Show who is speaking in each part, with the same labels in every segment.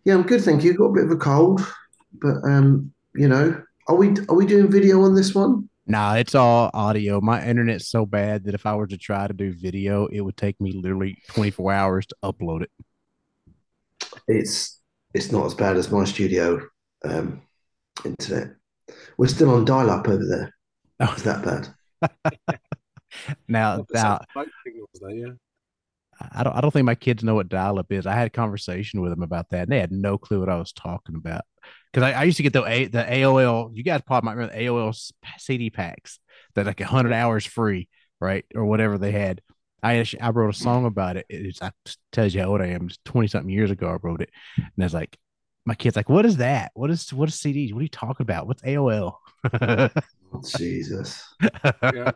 Speaker 1: Yeah, I'm good, thank you. Got a bit of a cold, but are we doing video on this one?
Speaker 2: Nah, it's all audio. My internet's so bad that if I were to try to do video, it would take me literally 24 hours to upload it.
Speaker 1: It's not as bad as my studio um, internet. We're still on dial-up over there. Is that bad?
Speaker 2: now,
Speaker 3: Have the same
Speaker 2: now
Speaker 3: smoke signals though, yeah.
Speaker 2: I don't think my kids know what dial-up is. I had a conversation with them about that, and they had no clue what I was talking about. Because I used to get the AOL. You guys probably might remember the AOL CD packs that like 100 hours free, right, or whatever they had. I wrote a song about it. I tells you how old I am. It's 20 something years ago I wrote it, and I was like, my kid's like, "What is that? What is CDs? What are you talking about? What's AOL?"
Speaker 1: Oh, Jesus.
Speaker 3: Yeah.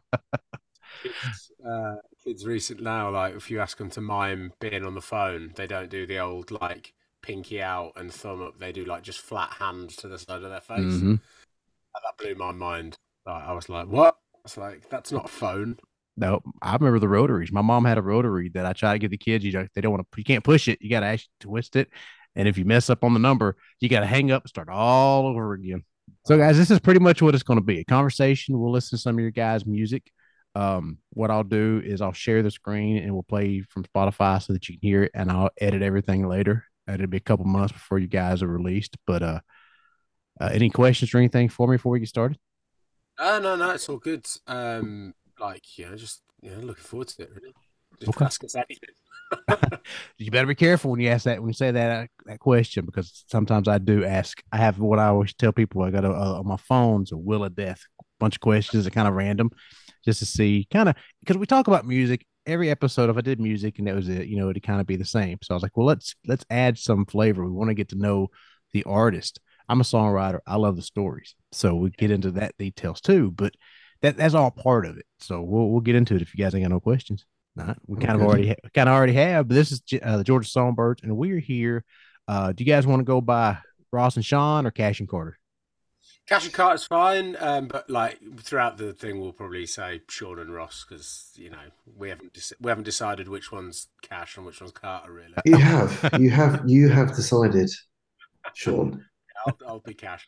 Speaker 3: Kids recent now, like if you ask them to mime being on the phone, they don't do the old like pinky out and thumb up. They do like just flat hands to the side of their face.
Speaker 2: hmm
Speaker 3: And that blew my mind. Like, I was like, what? It's like that's not a phone.
Speaker 2: No, I remember the rotaries. My mom had a rotary that I try to get the kids. They don't want to. You can't push it. You got to actually twist it. And if you mess up on the number, you got to hang up and start all over again. So, guys, this is pretty much what it's going to be a conversation. We'll listen to some of your guys' music. What I'll do is I'll share the screen and we'll play from Spotify so that you can hear it, and I'll edit everything later. It'll be a couple months before you guys are released. But any questions or anything for me before we get started?
Speaker 3: No, no, it's all good. Like just looking forward to it. Really, just
Speaker 2: Okay.
Speaker 3: ask us anything.
Speaker 2: You better be careful when you ask that when you say that question, because sometimes I do ask. I have what I always tell people. I got on my phone's a wheel of death, bunch of questions that kind of random, just to see kind of because we talk about music every episode. If I did music and that was it, it'd kind of be the same. So I was like, well, let's add some flavor. We want to get to know the artist. I'm a songwriter. I love the stories, so we get into that details too. But that's all part of it. So we'll get into it if you guys ain't got no questions. Not. We
Speaker 1: I'm good.
Speaker 2: kind of already have. But this is the Georgia Songbirds, and we're here. Do you guys want to go by Ross and Sean or Cash and Carter?
Speaker 3: Cash and Carter's fine, but like throughout the thing, we'll probably say Sean and Ross because we haven't decided which one's Cash and which one's Carter really.
Speaker 1: You have decided, Sean.
Speaker 3: I'll be Cash.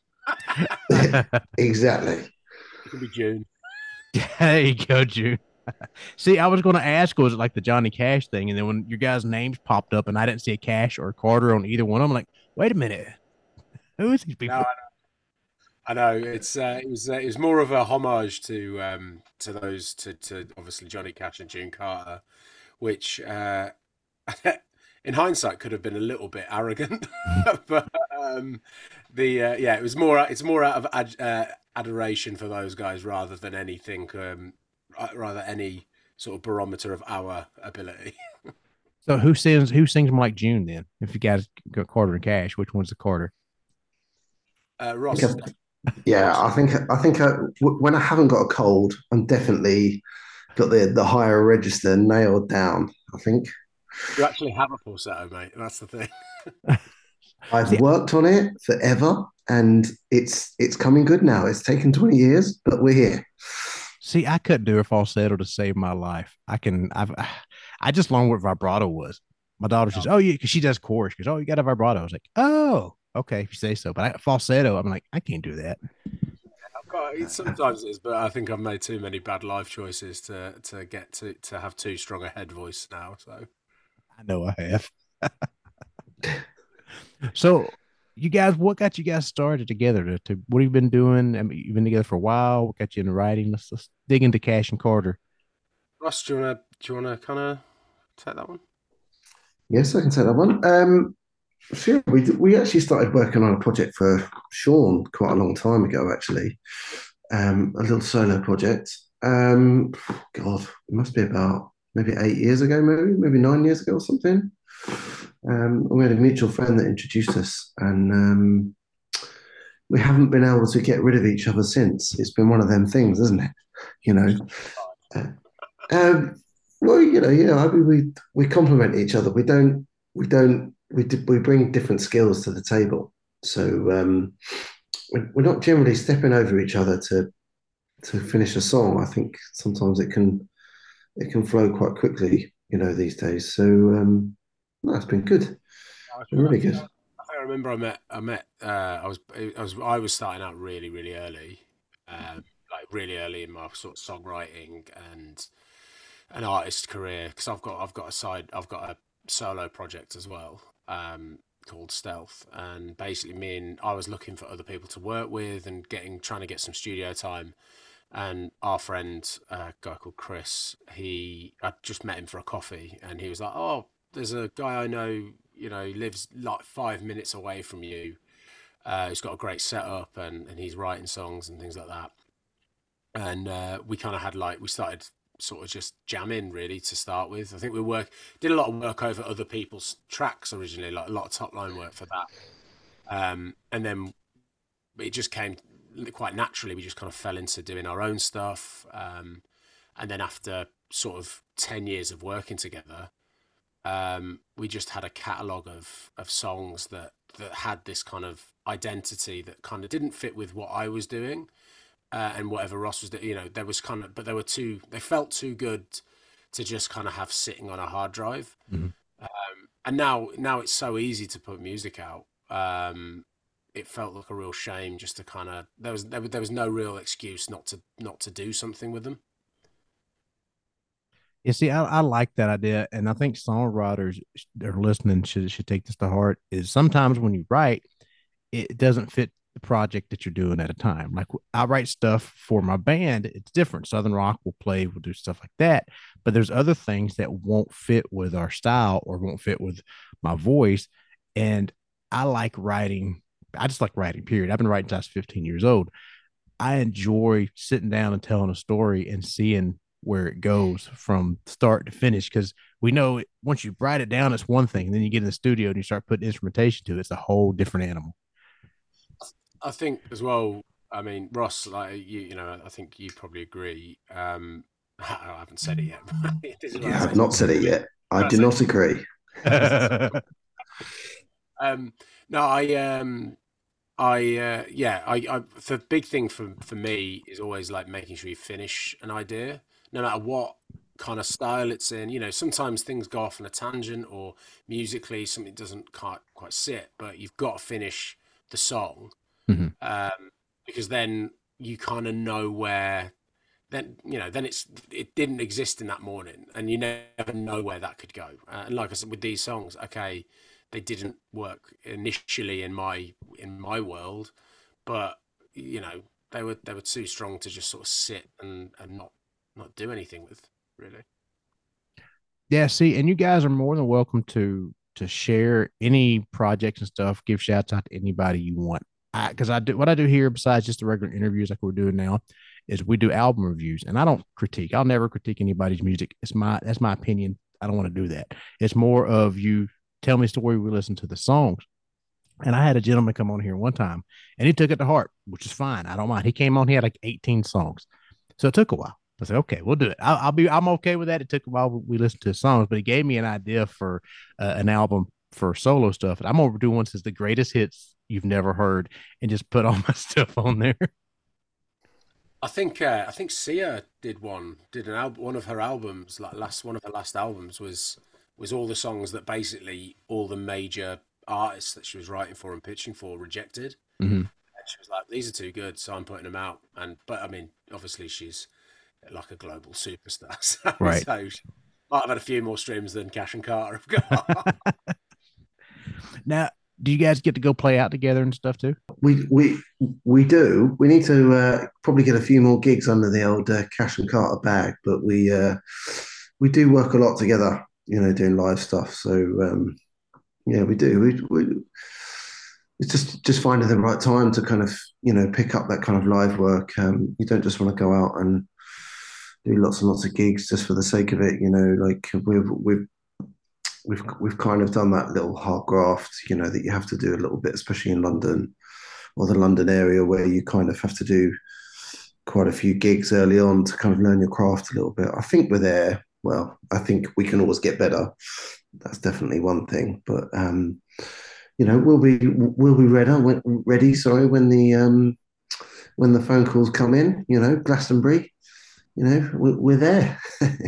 Speaker 1: Exactly.
Speaker 3: It can be June.
Speaker 2: There you go, June. See, I was going to ask, was it like the Johnny Cash thing? And then when your guys' names popped up and I didn't see a Cash or a Carter on either one, I'm like, wait a minute, who is these
Speaker 3: No,
Speaker 2: people?
Speaker 3: I know it was more of a homage to those to obviously Johnny Cash and June Carter, which in hindsight could have been a little bit arrogant, but yeah, it's more out of adoration for those guys rather than anything, rather any sort of barometer of our ability.
Speaker 2: So who sings more like June then? If you guys got Carter and Cash, which one's the Carter?
Speaker 1: I think
Speaker 3: Ross is
Speaker 1: yeah,
Speaker 3: Ross.
Speaker 1: when I haven't got a cold, I'm definitely got the higher register nailed down. I think
Speaker 3: You actually have a falsetto, mate. That's the thing.
Speaker 1: I've
Speaker 2: See,
Speaker 1: worked on it forever, and it's coming good now. It's taken 20 years, but we're here.
Speaker 2: see, I couldn't do a falsetto to save my life. I just learned what vibrato was. My daughter says, "Oh, yeah," because she does chorus. She goes, "Oh, you got a vibrato." I was like, "Oh, okay, if you say so." But falsetto, I'm like, I can't do that.
Speaker 3: Sometimes it is, but I think I've made too many bad life choices to get to have too strong a head voice now. So
Speaker 2: I know I have. So, you guys, what got you guys started together? What have you been doing? I mean, you've been together for a while. What got you into writing? Let's dig into Cash and Carter.
Speaker 3: Ross, do you wanna kind of take that one?
Speaker 1: Yes, I can take that one. So yeah, we actually started working on a project for Sean quite a long time ago, actually. A little solo project. God, it must be about maybe 8 years ago, maybe 9 years ago or something. We had a mutual friend that introduced us, and we haven't been able to get rid of each other since. It's been one of them things, isn't it? You know. Uh, well, I mean, we complement each other. We bring different skills to the table. So we're not generally stepping over each other to finish a song. I think sometimes it can flow quite quickly, these days. So no, it's been good.
Speaker 3: I
Speaker 1: Been
Speaker 3: think
Speaker 1: really good.
Speaker 3: remember I was starting out really, really early, like really early in my sort of songwriting and an artist career, because I've got a solo project as well, called Stealth, and basically I was looking for other people to work with and trying to get some studio time. And our friend, a guy called Chris, I just met him for a coffee, and he was like, "Oh, there's a guy I know, he lives like 5 minutes away from you. He's got a great setup, and he's writing songs and things like that." And we kind of we started sort of just jamming really to start with. I think did a lot of work over other people's tracks originally, like a lot of top line work for that. And then it just came quite naturally. We just kind of fell into doing our own stuff. And then after sort of 10 years of working together, we just had a catalogue of songs that had this kind of identity that kind of didn't fit with what I was doing, and whatever Ross was doing. There was but they felt too good to just kind of have sitting on a hard drive.
Speaker 2: Mm-hmm.
Speaker 3: And now it's so easy to put music out. It felt like a real shame just to kind of, there was no real excuse not to do something with them.
Speaker 2: You see, I like that idea, and I think songwriters that are listening should take this to heart. Is sometimes when you write, it doesn't fit the project that you're doing at a time. Like I write stuff for my band, it's different. Southern Rock will do stuff like that, but there's other things that won't fit with our style or won't fit with my voice. And I like writing. I just like writing. Period. I've been writing since I was 15 years old. I enjoy sitting down and telling a story and seeing where it goes from start to finish, because we know once you write it down, it's one thing, and then you get in the studio and you start putting instrumentation to it, it's a whole different animal.
Speaker 3: I think as well, I mean, Ross, like I think you probably agree. I haven't said it yet.
Speaker 1: You have not said it yet. I do not agree.
Speaker 3: No, the big thing for me is always like making sure you finish an idea, no matter what kind of style it's in. Sometimes things go off on a tangent, or musically something doesn't quite sit, but you've got to finish the song.
Speaker 2: Mm-hmm.
Speaker 3: Because then you kind of know where, then it didn't exist in that morning, and you never know where that could go. And like I said, with these songs, okay, they didn't work initially in my world, but they were too strong to just sort of sit and not do anything with, really.
Speaker 2: Yeah, see, and you guys are more than welcome to share any projects and stuff. Give shouts out to anybody you want. Because I do what I do here, besides just the regular interviews like we're doing now, is we do album reviews, and I don't critique. I'll never critique anybody's music. That's my opinion. I don't want to do that. It's more of you tell me a story. We listen to the songs. And I had a gentleman come on here one time, and he took it to heart, which is fine. I don't mind. He came on. He had like 18 songs, so it took a while. I said, okay, we'll do it. I'm okay with that. It took a while. We listened to the songs, but he gave me an idea for an album for solo stuff. And I'm going to do one says the greatest hits you've never heard, and just put all my stuff on there.
Speaker 3: I think Sia did one of her albums, like one of her last albums was all the songs that basically all the major artists that she was writing for and pitching for rejected.
Speaker 2: Mm-hmm.
Speaker 3: And she was like, these are too good, so I'm putting them out. But I mean, obviously she's like a global superstar, so,
Speaker 2: right.
Speaker 3: So she might have had a few more streams than Cash and Carter have got.
Speaker 2: Now, do you guys get to go play out together and stuff too?
Speaker 1: We do. We need to probably get a few more gigs under the old Cash and Carter bag, but we do work a lot together, doing live stuff. So yeah, we do. We it's just finding the right time to kind of pick up that kind of live work. You don't just want to go out and do lots and lots of gigs just for the sake of it. Like we've kind of done that little hard graft, that you have to do a little bit, especially in London or the London area, where you kind of have to do quite a few gigs early on to kind of learn your craft a little bit. I think we're there. Well, I think we can always get better. That's definitely one thing. But we'll be ready. Sorry, when the phone calls come in. Glastonbury. We're there.
Speaker 3: So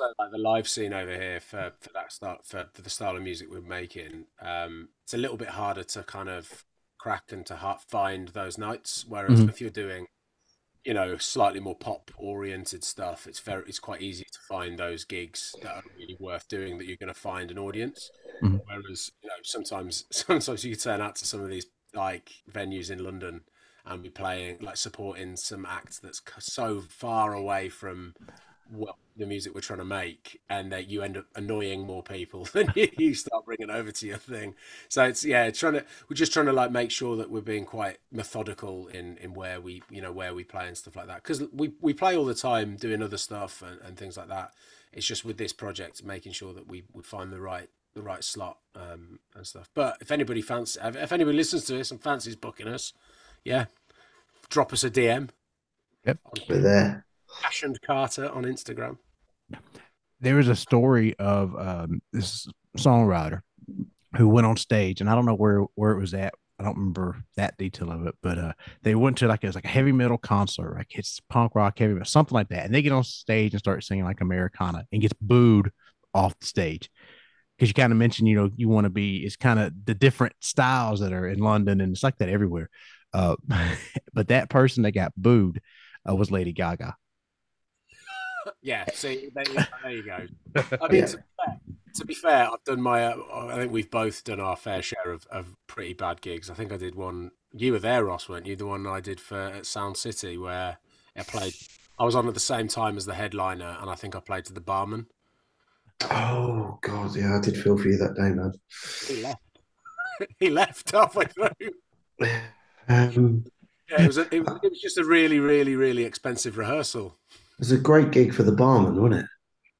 Speaker 3: also like the live scene over here for that start for the style of music we're making. It's a little bit harder to kind of crack and to find those nights. Whereas
Speaker 2: Mhm.
Speaker 3: if you're doing, you know, slightly more pop oriented stuff, it's quite easy to find those gigs that are really worth doing that you're going to find an audience.
Speaker 2: Mhm.
Speaker 3: Whereas, you know, sometimes you turn out to some of these like venues in London and be playing like supporting some act that's so far away from the music we're trying to make, and that you end up annoying more people than you start bringing over to your thing. So we're just trying to like make sure that we're being quite methodical in where we, you know, where we play and stuff like that, because we play all the time doing other stuff and things like that. It's just with this project making sure that we find the right slot, and stuff. But if anybody listens to this and fancies booking us, yeah, drop us a DM
Speaker 2: Yep.
Speaker 3: on
Speaker 1: We're there.
Speaker 3: Cash and Carter on Instagram.
Speaker 2: There was a story of this songwriter who went on stage, and I don't know where it was at. I don't remember that detail of it, but they went to like it was like a heavy metal concert, like it's punk rock, heavy metal, something like that, and they get on stage and start singing like Americana and gets booed off the stage because you kind of mentioned, you know, you want to be, it's kind of the different styles that are in London, and it's like that everywhere. Uh, but that person that got booed was Lady Gaga.
Speaker 3: Yeah, see, there you go. I mean,
Speaker 1: Yeah.
Speaker 3: to be fair, I've done my. I think we've both done our fair share of pretty bad gigs. I think I did one. You were there, Ross, weren't you? The one I did for at Sound City, where I played. I was on at the same time as the headliner, and I think I played to the barman. That was
Speaker 1: Oh God, yeah, I did feel for you that day, man.
Speaker 3: he left. He left halfway through.
Speaker 1: Um,
Speaker 3: Yeah, it was just a really, really, really expensive rehearsal.
Speaker 1: it was a great gig for the barman, wasn't it?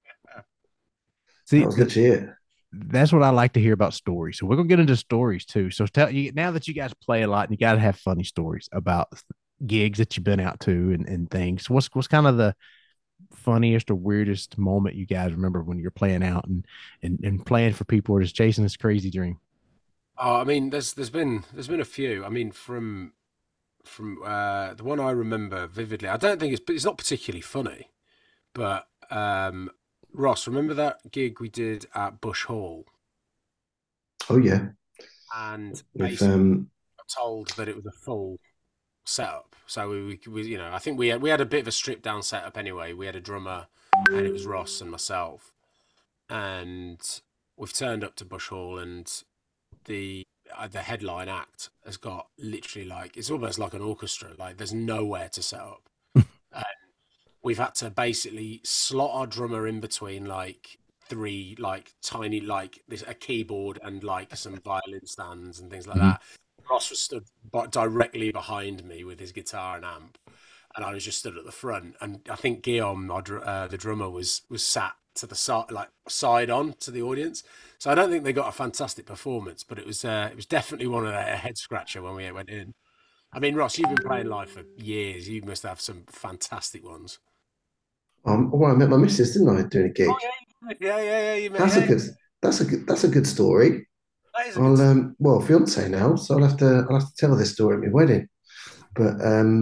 Speaker 1: That
Speaker 2: See,
Speaker 1: was literally it.
Speaker 2: that's what I like to hear about stories. So we're gonna get into stories too. So tell you now that you guys play a lot and you got to have funny stories about gigs that you've been out to and things. What's kind of the funniest or weirdest moment you guys remember when you're playing out and playing for people or just chasing this crazy dream?
Speaker 3: Oh, I mean, there's been a few. I mean, from the one I remember vividly. I don't think it's not particularly funny, but Ross, remember that gig we did at Bush Hall,
Speaker 1: Oh yeah,
Speaker 3: and
Speaker 1: with
Speaker 3: basically got told that it was a full setup. So you know, I think we had a bit of a stripped down setup anyway. We had a drummer, and it was Ross and myself, and we've turned up to Bush Hall, and the headline act has got literally like it's almost like an orchestra. Like there's nowhere to set up. We've had to basically slot our drummer in between like three like tiny like this a keyboard and like some violin stands and things like
Speaker 2: Mhm.
Speaker 3: that. Ross was stood directly behind me with his guitar and amp, and I was just stood at the front. And I think Guillaume, the drummer, was sat to the side, like side on to the audience. So I don't think they got a fantastic performance, but it was definitely one of a head scratcher when we went in. I mean, Ross, you've been playing live for years. You must have some fantastic ones.
Speaker 1: well, I met my missus, didn't I, doing a
Speaker 3: Oh
Speaker 1: gig?
Speaker 3: yeah. You met,
Speaker 1: That's a
Speaker 3: yeah,
Speaker 1: good. That's a good story.
Speaker 3: that is a good.
Speaker 1: I'll well, fiance now, so I'll have to tell this story at my wedding. But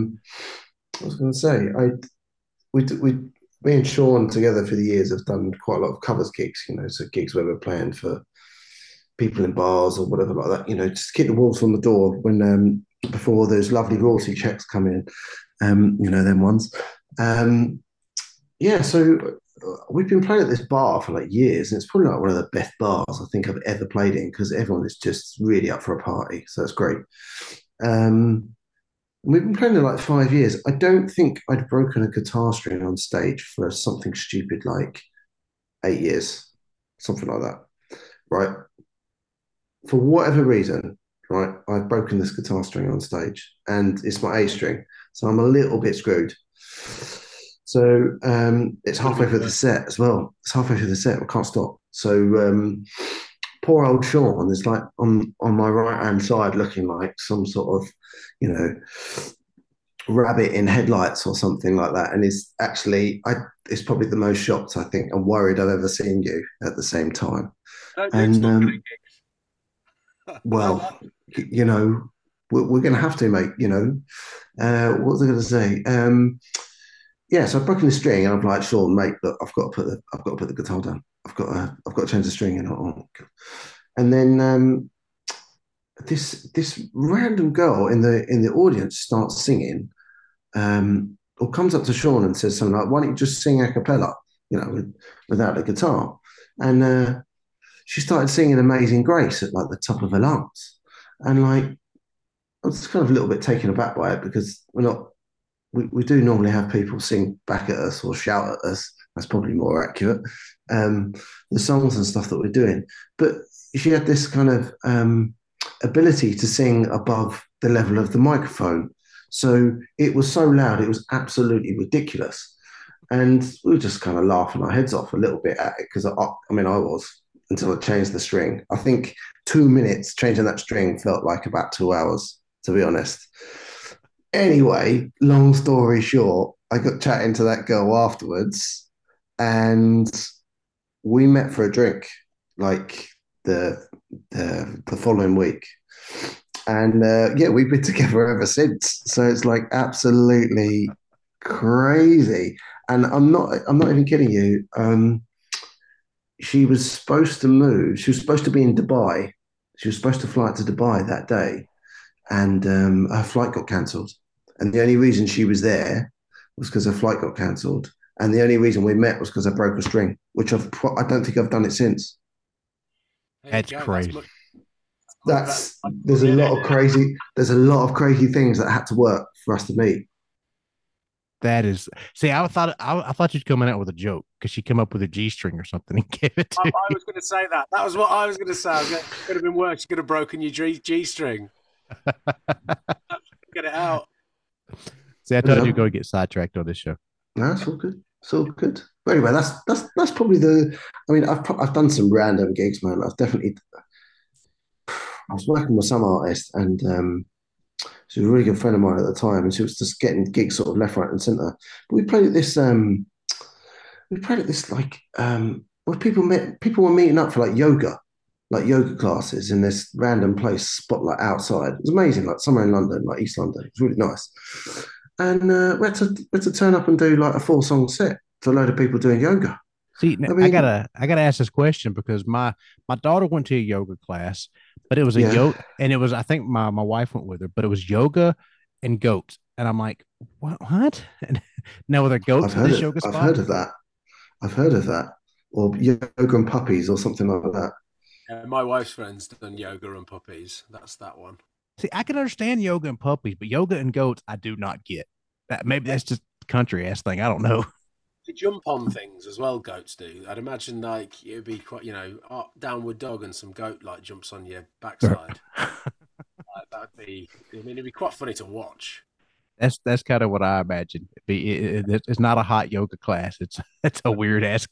Speaker 1: I was going to say, we me and Sean together for the years have done quite a lot of covers gigs. You know, so gigs where we're playing for people in bars or whatever like that. You know, just keep the wolves on the door when before those lovely royalty checks come in. You know, them ones. Um, yeah, so we've been playing at this bar for like years, and it's probably like one of the best bars I think I've ever played in because everyone is just really up for a party. So it's great. Um, we've been playing there like 5 years. I don't think I'd broken a guitar string on stage for something stupid like 8 years, something like that. Right. For whatever reason, right, I've broken this guitar string on stage and it's my A string. So I'm a little bit screwed. So it's
Speaker 3: Could have
Speaker 1: halfway
Speaker 3: been
Speaker 1: through the
Speaker 3: worse.
Speaker 1: set as well. It's halfway through the set. I can't stop. So poor old Sean is like on my right hand side, looking like some sort of, you know, rabbit in headlights or something like that. And it's actually, it's probably the most shocked I think and worried I've ever seen you at the same time.
Speaker 3: Luke's
Speaker 1: And
Speaker 3: not good at gigs. I know that.
Speaker 1: well, you know, we're going to have to, mate. You know, what was I going to say? yeah, so I've broken the string, and I'm like, Sean, mate, look, I've got to put the guitar down. I've got to change the string, and and then this random girl in the audience starts singing, or comes up to Sean and says something like, "Why don't you just sing a cappella, without a guitar?" And she started singing "Amazing Grace" at like the top of her lungs, and like I was kind of a little bit taken aback by it because we're not we do normally have people sing back at us or shout at us. That's probably more accurate. Um, the songs and stuff that we're doing, but she had this kind of ability to sing above the level of the microphone. So it was so loud, it was absolutely ridiculous. And we were just kind of laughing our heads off a little bit at it because I mean, I was until I changed the string. I think 2 minutes changing that string felt like about 2 hours, to be honest. Anyway, long story short, I got chatting to that girl afterwards, and we met for a drink like the the following week. And yeah, we've been together ever since. So it's like absolutely crazy. And I'm not even kidding you. She was supposed to move. She was supposed to be in Dubai. She was supposed to fly to Dubai that day, and her flight got cancelled. And the only reason she was there was because her flight got cancelled. And the only reason we met was because I broke a string, which I don't think I've done it since.
Speaker 2: That's crazy.
Speaker 1: That's there's a lot of crazy things that had to work for us to meet.
Speaker 2: That is, see, I thought you'd coming out with a joke because she come up with a G string or something and gave it to
Speaker 3: I
Speaker 2: you.
Speaker 3: was going to say that. That was what I was going to say. It could have been worse. You could have broken your G string. Get it out.
Speaker 2: See, I told you to go get sidetracked on this show.
Speaker 1: No, it's all good. It's all good. But anyway, that's probably the. I mean, I've done some random gigs, man. I've definitely. I was working with some artist, and she was a really good friend of mine at the time, and she was just getting gigs sort of left, right, and centre. But we played at this. We played at this like where people were meeting up for like yoga classes in this random place spotlight outside. It was amazing, like somewhere in London, like East London. It was really nice. And we had to turn up and do like a 4 song set to a load of people doing yoga.
Speaker 2: See,
Speaker 1: I
Speaker 2: I
Speaker 1: mean,
Speaker 2: gotta ask this question because my daughter went to a yoga class, but it was a
Speaker 1: yeah,
Speaker 2: yoga, and it was I think my wife went with her, but it was yoga and goats, and I'm like, what? And now were there goats at this yoga
Speaker 1: I've
Speaker 2: spot?
Speaker 1: heard of that. I've heard of that. Or yoga and puppies or something like that.
Speaker 3: My wife's friend's done yoga and puppies. That's that one.
Speaker 2: See, I can understand yoga and puppies, but yoga and goats, I do not get. That maybe that's just country ass thing. I don't know.
Speaker 3: They jump on things as well, goats do. I'd imagine like it'd be quite, downward dog and some goat like jumps on your backside. That'd be, I mean, it'd be quite funny to watch.
Speaker 2: That's kind of what I imagine. It's not a hot yoga class. It's a weird ass.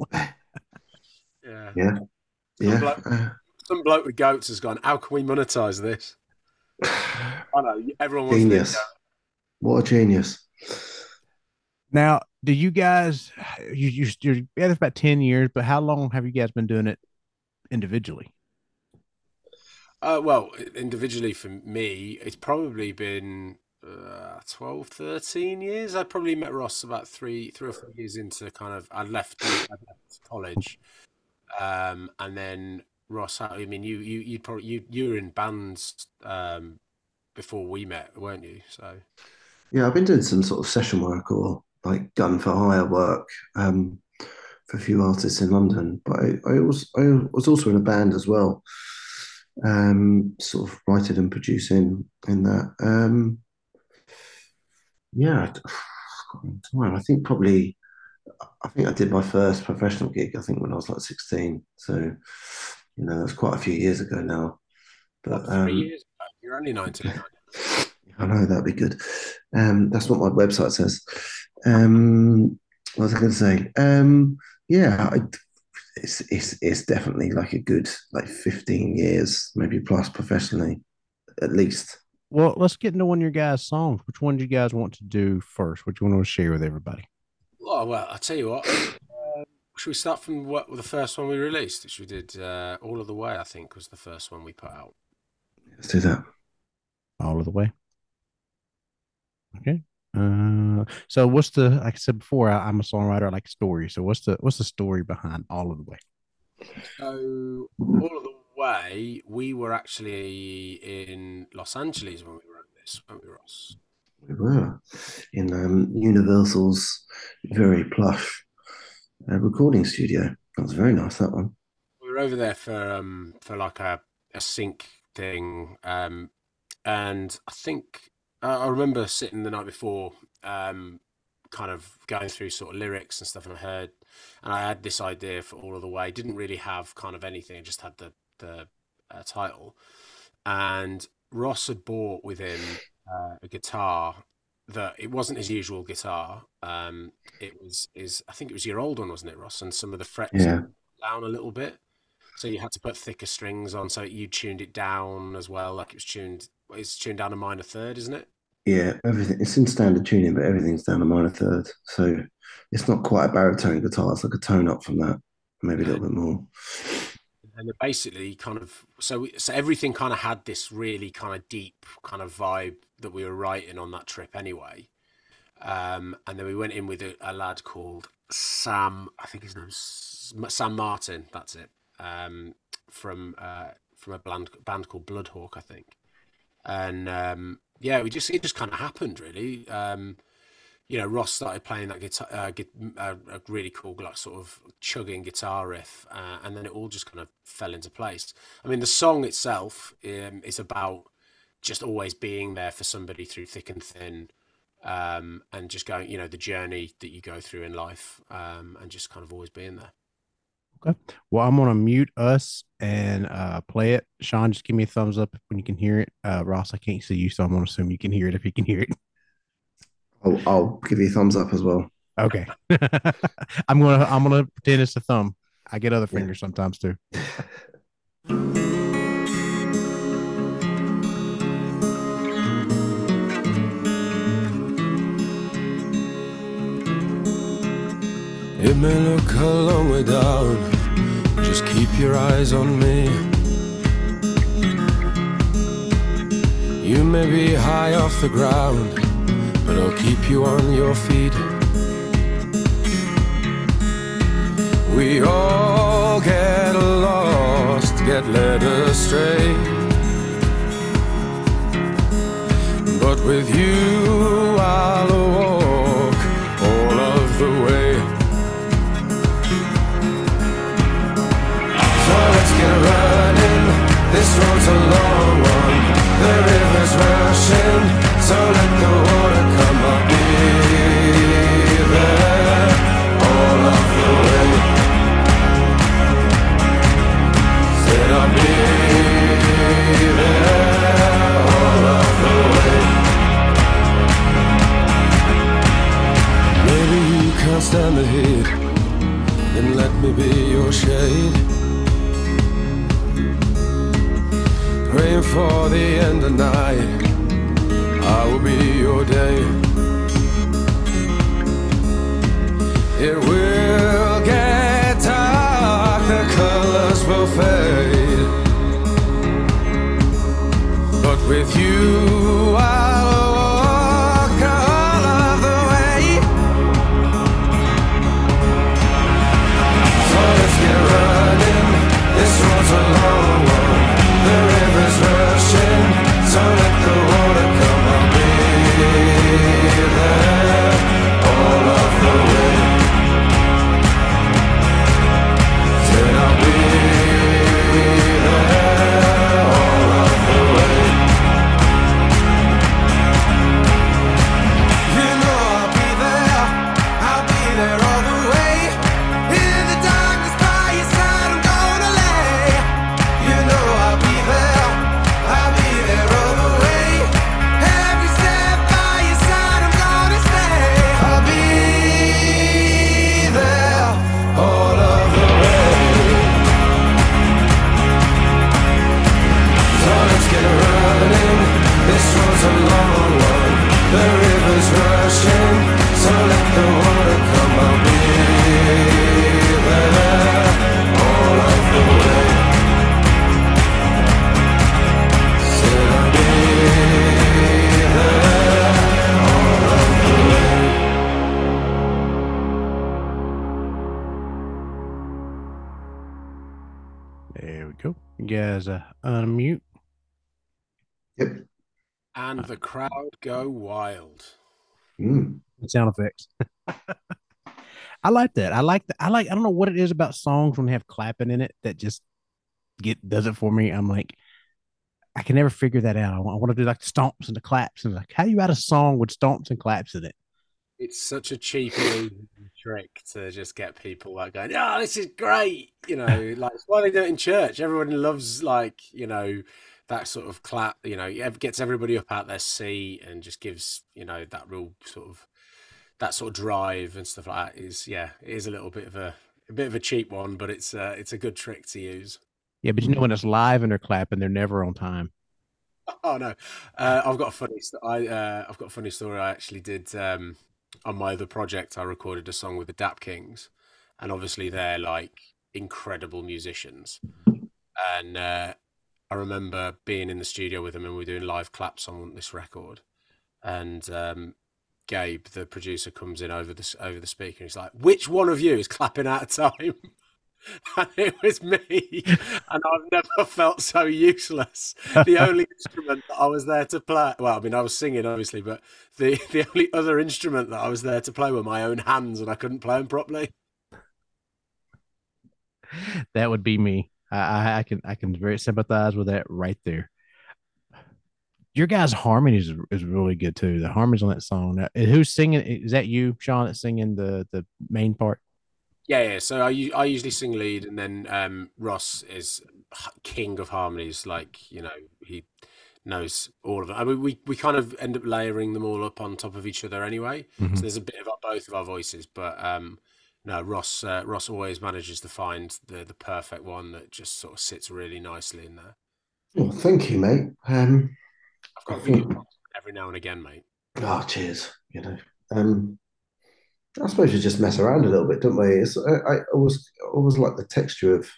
Speaker 3: Yeah.
Speaker 1: Yeah,
Speaker 3: Some
Speaker 1: yeah.
Speaker 3: bloke, some bloke with goats has gone, how can we monetize this? I know, everyone wants their
Speaker 1: Genius. What a genius.
Speaker 2: Now, do you guys you're yeah, that's about 10 years, but how long have you guys been doing it individually?
Speaker 3: Well, individually for me, it's probably been 12, 13 years. I probably met Ross about 3 or 4 years into kind of, I left college. And then Ross, I mean, you'd probably, you were in bands, before we met, weren't you? So,
Speaker 1: Yeah, I've been doing some sort of session work or like gun for hire work for a few artists in London. But I was also in a band as well, sort of writing and producing in that. Yeah, time. I think I did my first professional gig. I think when I was like 16. So that's quite a few years ago now.
Speaker 3: what,
Speaker 1: But
Speaker 3: 3 years ago? You're only 19.
Speaker 1: I know that'd be good. That's what my website says. Um, what was I going to say? Yeah, it's definitely like a good like 15 years, maybe plus professionally, at least.
Speaker 2: Well, let's get into one of your guys' songs. Which one do you guys want to do first? Which one want to share with everybody?
Speaker 3: Oh, well, I'll tell you what. Should we start from the first one we released, which we did, All of the Way, I think, was the first one we put out.
Speaker 1: Let's do that.
Speaker 2: All of the way. Okay. So what's the like I said before, I'm a songwriter, I like stories. So what's the story behind All of the Way?
Speaker 3: So all of the way, we were actually in Los Angeles when we wrote this, weren't we, Ross?
Speaker 1: We were in Universal's very plush recording studio. That was very nice, that one.
Speaker 3: We were over there for like a sync thing, and I think I remember sitting the night before, kind of going through sort of lyrics and stuff, and I had this idea for All of the Way. Didn't really have kind of anything; I just had the title, and Ross had bought with him a guitar that it wasn't his usual guitar. It was his, I think it was your old one, wasn't it, Ross? And some of the frets
Speaker 1: Yeah,
Speaker 3: down a little bit. So you had to put thicker strings on, so you tuned it down as well, like it was tuned. It's tuned down a minor third, isn't it?
Speaker 1: yeah, everything. It's in standard tuning, but everything's down a minor third. So it's not quite a baritone guitar. It's like a tone up from that, maybe a
Speaker 3: Yeah.
Speaker 1: little bit more.
Speaker 3: And basically, kind of, so everything kind of had this really kind of deep kind of vibe that we were writing on that trip anyway. And then we went in with a lad called Sam. I think his name's Sam Martin. That's it. From a band called Bloodhawk, I think. And yeah, it just kind of happened really. Ross started playing that guitar, a really cool, like sort of chugging guitar riff, and then it all just kind of fell into place. I mean, the song itself is about just always being there for somebody through thick and thin, and just going, the journey that you go through in life, and just kind of always being there.
Speaker 2: Okay. Well, I'm gonna mute us and play it. Sean, just give me a thumbs up when you can hear it. Ross, I can't see you, so I'm gonna assume you can hear it if you can hear it.
Speaker 1: I'll give you a thumbs up as well.
Speaker 2: Okay. I'm gonna pretend it's a thumb. I get other
Speaker 1: Yeah.
Speaker 2: fingers sometimes too.
Speaker 4: It may look a long way down, just keep your eyes on me. You may be high off the ground, but I'll keep you on your feet. We all get lost, get led astray, but with you I'll walk all of the way. So let's get running, this road's a long one, the river's rushing, so let the water come up here, all of the way. Said I'll be there all of the way. Maybe you can't stand the heat, then let me be your shade. Praying for the end of night, I will be your day. It will get dark, the colors will fade, but with you I'll walk all of the way. So let's get running, this road's a long one, the river's rushing, so let the water come up here, all of the way. Said I'll be there all of the way.
Speaker 2: guys unmute.
Speaker 1: Yep.
Speaker 3: And the crowd go wild.
Speaker 1: Mm.
Speaker 2: Sound effects. I like that. I don't know what it is about songs when they have clapping in it that just does it for me. I'm like, I can never figure that out. I want to do like the stomps and the claps, and like, how do you write a song with stomps and claps in it?
Speaker 3: It's such a cheap and easy trick to just get people like going, "Oh, this is great!" You know, like it's why they do it in church. Everyone loves like that sort of clap. You know, it gets everybody up out their seat and just gives that real that sort of drive and stuff like that. It is a little bit of a cheap one, but it's a good trick to use.
Speaker 2: Yeah, but when it's live and they're clapping, they're never on time.
Speaker 3: Oh no, I've got a funny. I've got a funny story. I actually did on my other project. I recorded a song with the Dap Kings, and obviously they're like incredible musicians. And I remember being in the studio with them, and we were doing live claps on this record. And Gabe, the producer, comes in over the speaker, and he's like, "Which one of you is clapping out of time?" And it was me, and I've never felt so useless. The only instrument that I was there to play, well, I mean, I was singing obviously, but the only other instrument that I was there to play were my own hands, and I couldn't play them properly.
Speaker 2: That would be me. I can very sympathize with that right there. Your guys' harmonies is really good too. The harmonies on that song. Now, who's singing? Is that you, Sean, that's singing the main part?
Speaker 3: Yeah. So I usually sing lead, and then Ross is king of harmonies. Like he knows all of it. I mean, we kind of end up layering them all up on top of each other anyway.
Speaker 2: Mm-hmm.
Speaker 3: So there's a bit of both of our voices, but no, Ross always manages to find the perfect one that just sort of sits really nicely in there.
Speaker 1: Well, thank you, mate.
Speaker 3: I've got
Speaker 1: I
Speaker 3: to give you
Speaker 1: think.
Speaker 3: every now and again, mate.
Speaker 1: Oh, cheers. I suppose we just mess around a little bit, don't we? I always like the texture of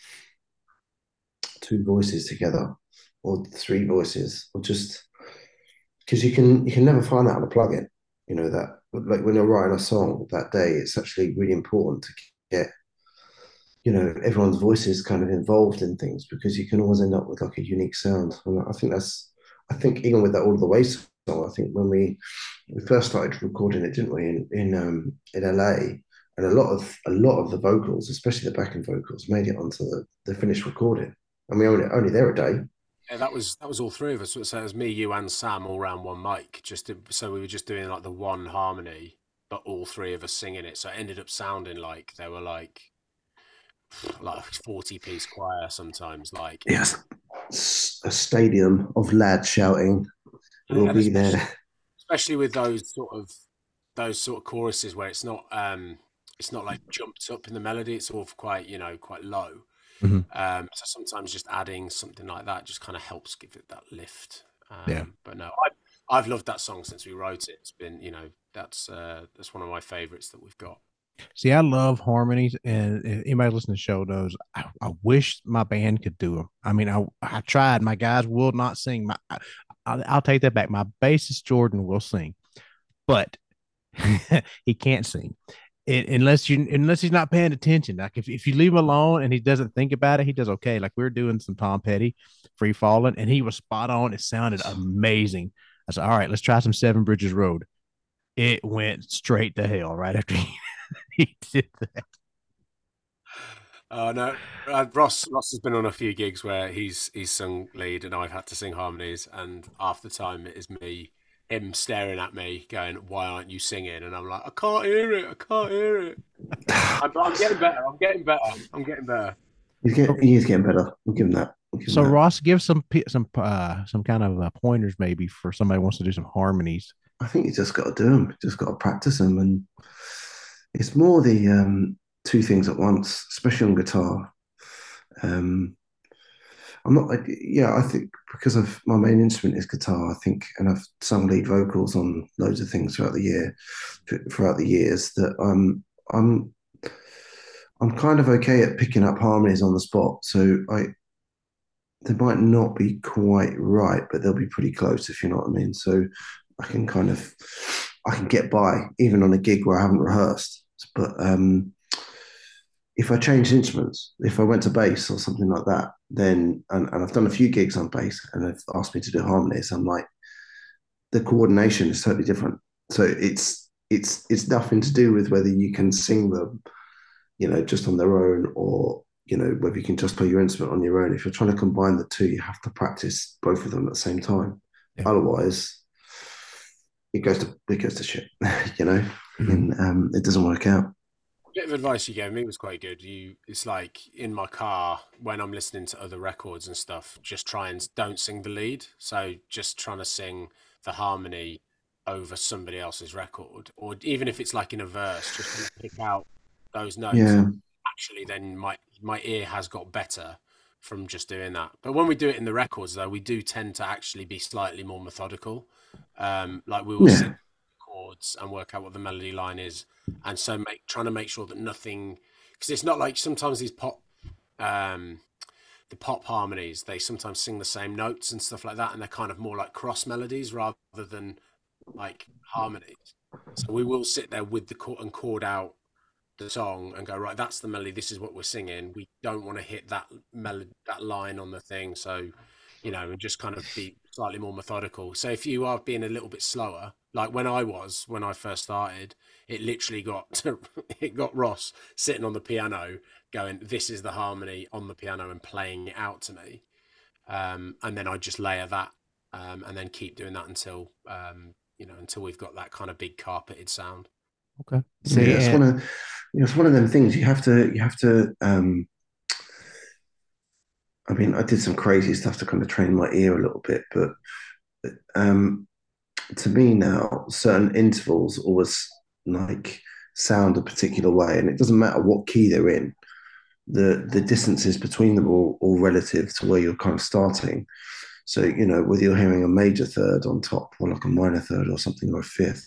Speaker 1: two voices together, or three voices, or just because you can never find that on a plugin. You know that like when you're writing a song that day, it's actually really important to get everyone's voices kind of involved in things because you can always end up with like a unique sound. And I think even with that All the Way song, I think when we first started recording it, didn't we, in LA, and a lot of the vocals, especially the backing vocals, made it onto the finished recording, and we only there a day.
Speaker 3: Yeah, that was all three of us. So it was me, you, and Sam all around one mic. So we were just doing like the one harmony, but all three of us singing it. So it ended up sounding like they were like 40-piece choir sometimes. Like
Speaker 1: Yes, a stadium of lads shouting, "We'll be there."
Speaker 3: Especially with those sort of choruses where it's not like jumped up in the melody. It's all quite quite low.
Speaker 2: Mm-hmm.
Speaker 3: So sometimes just adding something like that just kind of helps give it that lift.
Speaker 2: Yeah.
Speaker 3: But no, I've loved that song since we wrote it. It's been that's one of my favorites that we've got.
Speaker 2: See, I love harmonies, and if anybody listening to the show knows, I wish my band could do them. I mean, I tried. My guys will not sing. I'll take that back. My bassist Jordan will sing, but he can't sing unless he's not paying attention. Like if you leave him alone and he doesn't think about it, he does okay. Like we were doing some Tom Petty, Free Falling, and he was spot on. It sounded amazing. I said, all right, let's try some Seven Bridges Road. It went straight to hell right after he did that.
Speaker 3: Oh no, Ross has been on a few gigs where he's sung lead and I've had to sing harmonies, and half the time it is him staring at me, going, "Why aren't you singing?" And I'm like, "I can't hear it. I can't hear it." I'm getting better. I'm getting better.
Speaker 1: He's getting better. We'll give him that.
Speaker 2: So Ross, give some kind of pointers maybe for somebody who wants to do some harmonies.
Speaker 1: I think you just got to do them. Just got to practice them, and it's more the two things at once, especially on guitar. I'm not like, yeah, I think because of my main instrument is guitar, I think, and I've sung lead vocals on loads of things throughout the years that I'm kind of okay at picking up harmonies on the spot. So they might not be quite right, but they'll be pretty close, if you know what I mean. So I can get by even on a gig where I haven't rehearsed. But if I changed instruments, if I went to bass or something like that, then and I've done a few gigs on bass and they've asked me to do harmonies. I'm like, the coordination is totally different. So it's nothing to do with whether you can sing them, just on their own, or whether you can just play your instrument on your own. If you're trying to combine the two, you have to practice both of them at the same time.
Speaker 2: Yeah.
Speaker 1: Otherwise, it goes to shit,
Speaker 2: Mhm.
Speaker 1: and it doesn't work out.
Speaker 3: Bit of advice you gave me was quite good. It's like in my car when I'm listening to other records and stuff, just try and don't sing the lead. So just trying to sing the harmony over somebody else's record, or even if it's like in a verse, just trying to pick out those notes.
Speaker 1: Yeah,
Speaker 3: Actually, then my ear has got better from just doing that. But when we do it in the records, though, we do tend to actually be slightly more methodical. Like we will sit
Speaker 1: yeah,
Speaker 3: chords and work out what the melody line is, and so trying to make sure that nothing, because it's not like sometimes these um the pop harmonies, they sometimes sing the same notes and stuff like that, and they're kind of more like cross melodies rather than like harmonies. So we will sit there with the chord and chord out the song and go, right, that's the melody, this is what we're singing. We don't want to hit that melody, that line on the thing. So and just kind of be slightly more methodical. So if you are being a little bit slower, like when I first started, it literally it got Ross sitting on the piano going, this is the harmony on the piano, and playing it out to me. And then I just layer that, and then keep doing that until until we've got that kind of big carpeted sound.
Speaker 2: Okay.
Speaker 1: yeah.
Speaker 2: See,
Speaker 1: It's one of them things you have to. I mean, I did some crazy stuff to kind of train my ear a little bit, but um, to me now, certain intervals always like sound a particular way, and it doesn't matter what key they're in. The distances between them are all relative to where you're kind of starting. So whether you're hearing a major third on top, or like a minor third or something, or a fifth,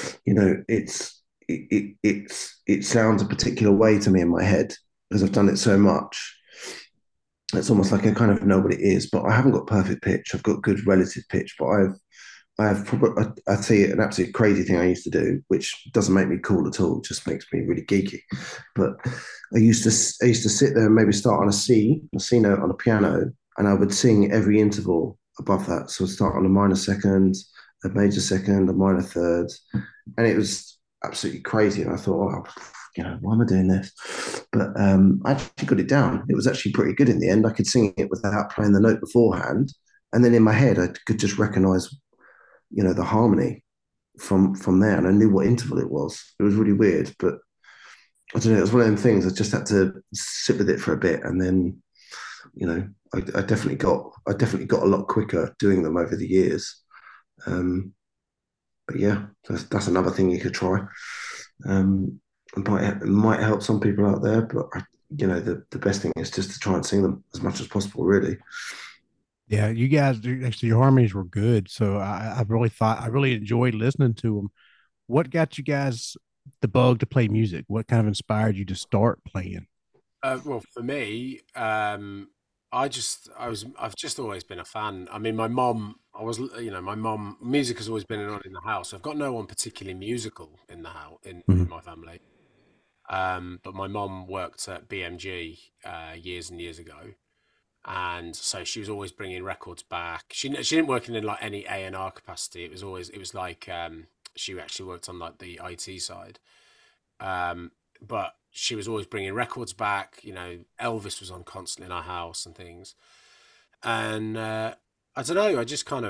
Speaker 1: it sounds a particular way to me in my head because I've done it so much. It's almost like I kind of know what it is, but I haven't got perfect pitch. I've got good relative pitch, but I have probably, I'd say, an absolute crazy thing I used to do, which doesn't make me cool at all. It just makes me really geeky. But I used to sit there and maybe start on a C note on a piano, and I would sing every interval above that. So I'd start on a minor second, a major second, a minor third, and it was absolutely crazy. And I thought, oh, why am I doing this? But I actually got it down. It was actually pretty good in the end. I could sing it without playing the note beforehand, and then in my head, I could just recognize the harmony from there, and I knew what interval it was. It was really weird, but I don't know. It was one of them things. I just had to sit with it for a bit, and then I definitely got a lot quicker doing them over the years. But yeah, that's another thing you could try. It might help some people out there, but the best thing is just to try and sing them as much as possible. Really.
Speaker 2: yeah, you guys actually your harmonies were good. So I really thought I really enjoyed listening to them. What got you guys the bug to play music? What kind of inspired you to start playing?
Speaker 3: Well, for me, I've just always been a fan. I mean, my mom, my mom, music has always been on in the house. I've got no one particularly musical in the house in
Speaker 2: Mhm.
Speaker 3: my family. But my mom worked at BMG years and years ago, and so she was always bringing records back. She didn't work in like any A&R capacity. It was like she actually worked on like the IT side. But she was always bringing records back. Elvis was on constantly in our house and things. And I don't know.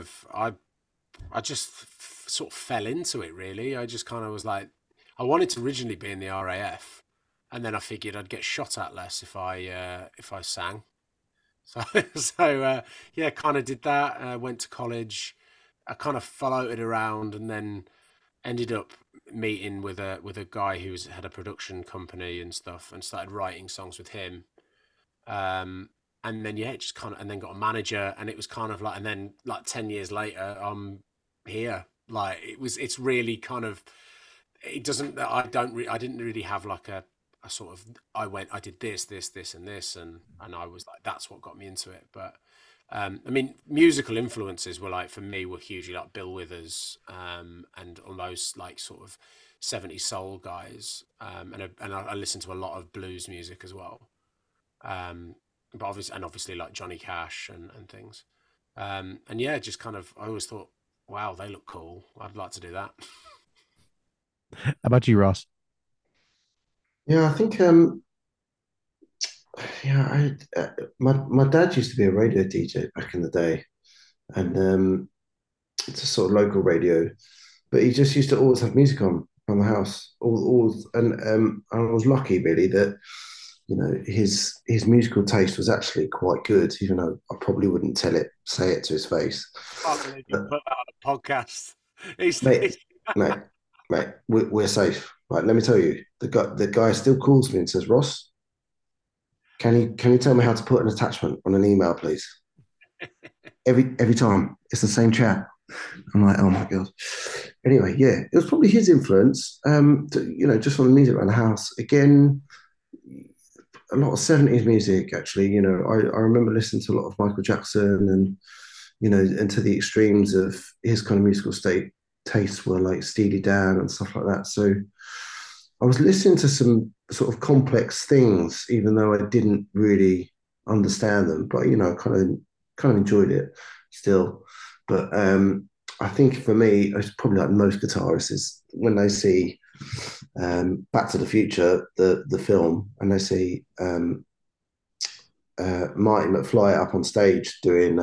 Speaker 3: I just sort of fell into it. Really, I just kind of was like, I wanted to originally be in the RAF, and then I figured I'd get shot at less if I sang. So yeah, kind of did that. Went to college. I kind of floated around, and then ended up meeting with a guy who had a production company and stuff, and started writing songs with him. And then yeah, it just kind of, and then got a manager, and it was kind of like, and then like 10 years later, I'm here. Like it's really kind of, it doesn't, I didn't really have like a sort of, I did this, and this, and I was like, that's what got me into it. But I mean, musical influences were like for me were hugely like Bill Withers, and almost like sort of '70s soul guys, and I listen to a lot of blues music as well. But obviously like Johnny Cash and things. And yeah, just kind of I always thought, wow, they look cool. I'd like to do that.
Speaker 2: How about you, Ross?
Speaker 1: Yeah, I think yeah, my dad used to be a radio DJ back in the day, and it's a sort of local radio, but he just used to always have music on around the house, and I was lucky really that his musical taste was actually quite good, even though I probably wouldn't say it to his face.
Speaker 3: I can't believe you
Speaker 1: But
Speaker 3: put that on a podcast. He's,
Speaker 1: mate, mate, mate, we're safe. Right, let me tell you, the guy still calls me and says, Ross, can you tell me how to put an attachment on an email, please? Every time it's the same chat. I'm like, oh my god. Anyway, yeah, it was probably his influence. Just on the music around the house. Again, a lot of 70s music, actually. I remember listening to a lot of Michael Jackson and, and to the extremes of his kind of musical tastes were like Steely Dan and stuff like that. So I was listening to some sort of complex things, even though I didn't really understand them. But I kind of enjoyed it still. But I think for me, it's probably like most guitarists is when they see Back to the Future, the film, and they see Marty McFly up on stage doing,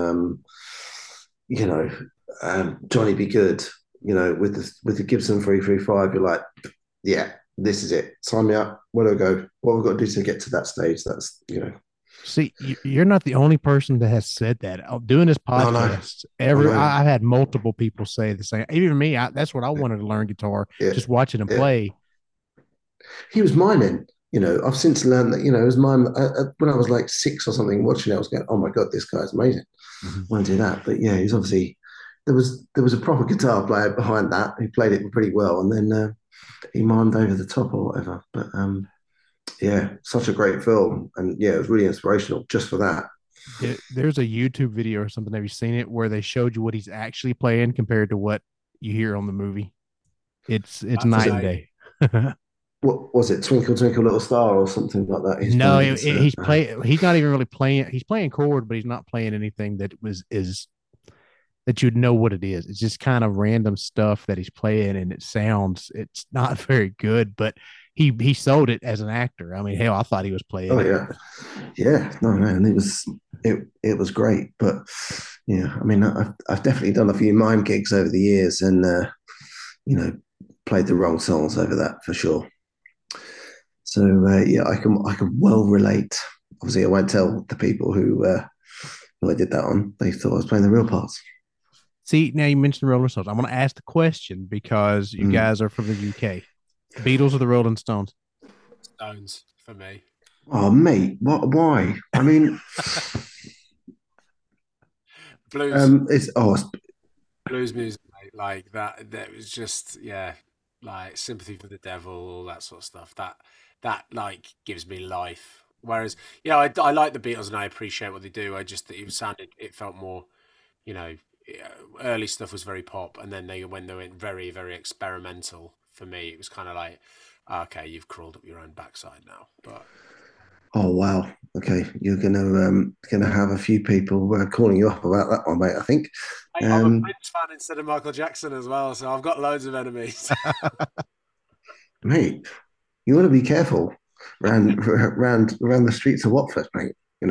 Speaker 1: Johnny Be Good, with the Gibson 335. You're like, yeah, this is it. Sign me up. Where do I go? What have I got to do to get to that stage? That's.
Speaker 2: See, you're not the only person that has said that. Doing this
Speaker 1: No, no,
Speaker 2: podcast,
Speaker 1: no.
Speaker 2: I've had multiple people say the same. Even me, that's what I wanted to learn guitar,
Speaker 1: Yeah,
Speaker 2: just watching him
Speaker 1: yeah.
Speaker 2: play.
Speaker 1: He was miming. I've since learned that, it was mime. When I was like 6 or something watching it, I was going, oh my God, this guy's amazing.
Speaker 2: Mm-hmm.
Speaker 1: I want to do that. But yeah, he's obviously, there was a proper guitar player behind that. He played it pretty well. And then he mimed over the top or whatever. But yeah, such a great film. And yeah, it was really inspirational just for that.
Speaker 2: There's a YouTube video or something. Have you seen it where they showed you what he's actually playing compared to what you hear on the movie? It's night and day.
Speaker 1: What was it? Twinkle Twinkle Little Star or something like that?
Speaker 2: He's not even really playing. He's playing chord, but he's not playing anything that you'd know what it is. It's just kind of random stuff that he's playing, and it's not very good, but he sold it as an actor. I mean, hell, I thought he was playing.
Speaker 1: Oh yeah, no, and it was great. But yeah, I mean, I've definitely done a few mime gigs over the years, and played the wrong songs over that for sure. So yeah, I can well relate. Obviously, I won't tell the people who I did that on. They thought I was playing the real parts.
Speaker 2: See, now you mentioned the Rolling Stones. I'm going to ask the question because you guys are from the UK. Beatles or the Rolling Stones?
Speaker 3: Stones for me.
Speaker 1: Oh, mate, what? Why? I mean,
Speaker 3: blues.
Speaker 1: It's
Speaker 3: blues music, mate, like that. That was just like Sympathy for the Devil, all that sort of stuff. That like gives me life. Whereas, I like the Beatles and I appreciate what they do. I just it felt more, early stuff was very pop, and then when they went very, very experimental, for me, it was kind of like, okay, you've crawled up your own backside now. But
Speaker 1: oh wow, okay, you're gonna have a few people calling you up about that one, mate. I think.
Speaker 3: I'm a Prince fan instead of Michael Jackson as well, so I've got loads of enemies.
Speaker 1: Mate, you want to be careful around the streets of Watford, mate.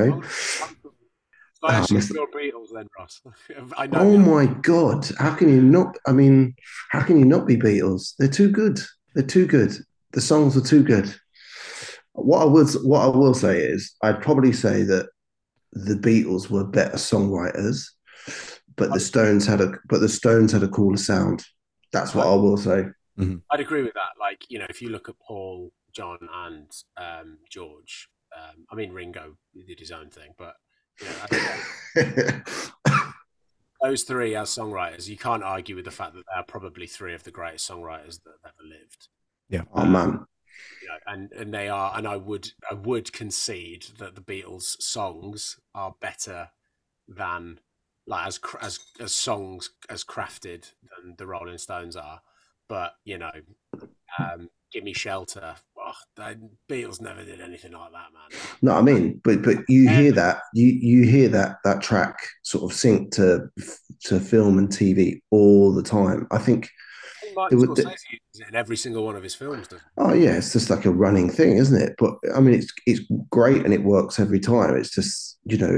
Speaker 3: I assume you're Beatles then, Ross. I know.
Speaker 1: Oh my God! How can you not? I mean, how can you not be Beatles? They're too good. They're too good. The songs are too good. What I will say is, I'd probably say that the Beatles were better songwriters, but the Stones had a cooler sound. That's what I will say.
Speaker 2: Mm-hmm.
Speaker 3: I'd agree with that. Like, if you look at Paul, John, and George, I mean Ringo did his own thing, but those three as songwriters, you can't argue with the fact that they are probably three of the greatest songwriters that have ever lived.
Speaker 1: Yeah. Oh man.
Speaker 3: And they are, and I would concede that the Beatles' songs are better than, like, as songs as crafted than the Rolling Stones are. But Give Me Shelter. Oh, the Beatles never did anything like that, man.
Speaker 1: No, I mean, but you hear that you hear that track sort of sync to film and TV all the time. I think it
Speaker 3: Martin
Speaker 1: would.
Speaker 3: Scorsese uses it in every single one of his films, doesn't
Speaker 1: Oh yeah, it's just like a running thing, isn't it? But I mean, it's great and it works every time. It's just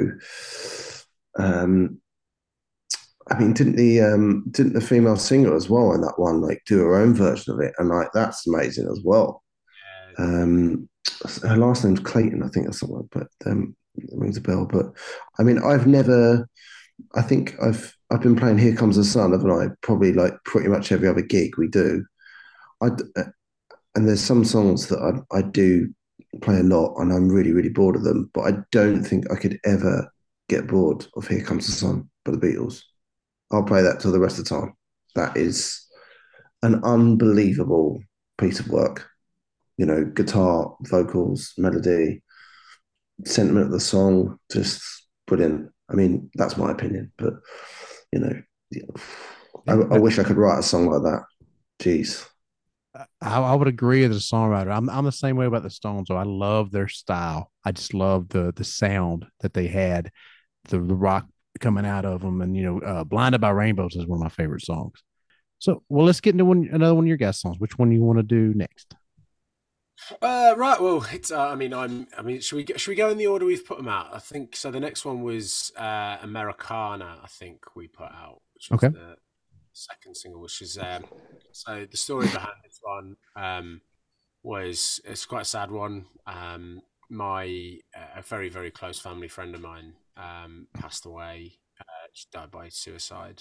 Speaker 1: um, I mean, didn't the female singer as well in that one like do her own version of it, and like that's amazing as well.
Speaker 3: he?
Speaker 1: Her last name's Clayton, I think, or something, but it rings a bell. But I mean, I've never. I think I've been playing Here Comes the Sun, haven't I? Probably like pretty much every other gig we do. I and there's some songs that I do play a lot, and I'm really really bored of them. But I don't think I could ever get bored of Here Comes the Sun by the Beatles. I'll play that till the rest of the time. That is an unbelievable piece of work. Guitar, vocals, melody, sentiment of the song, just brilliant. I mean, that's my opinion, but you know, I wish I could write a song like that. Jeez.
Speaker 2: I would agree as a songwriter. I'm the same way about the Stones. So I love their style. I just love the sound that they had, the rock coming out of them, and "Blinded by Rainbows" is one of my favorite songs. So, well, let's get into another one of your guest songs. Which one do you want to do next?
Speaker 3: Right. Well, it's. I mean, should we go in the order we've put them out? I think so. The next one was Americana. I think we put out, which was
Speaker 2: Okay.
Speaker 3: the second single, which is so the story behind this one was it's quite a sad one. My a very very close family friend of mine passed away. She died by suicide.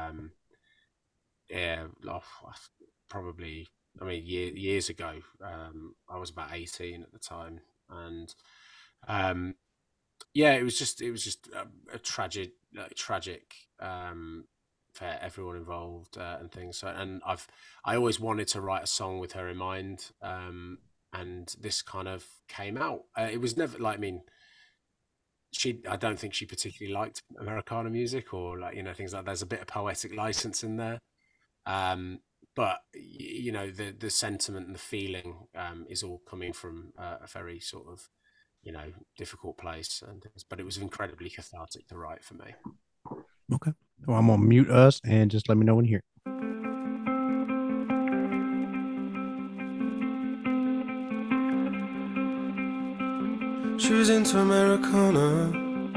Speaker 3: Yeah, probably. I mean, years ago. I was about 18 at the time, and yeah, it was just a tragic for everyone involved and things. So, and I always wanted to write a song with her in mind, and this kind of came out. It was never like, I mean, I don't think she particularly liked Americana music or things like. There's a bit of poetic license in there. But the sentiment and the feeling is all coming from a very sort of difficult place, but it was incredibly cathartic to write for me.
Speaker 2: Okay. Well, I'm gonna mute us and just let me know when you hear.
Speaker 4: She was into Americana,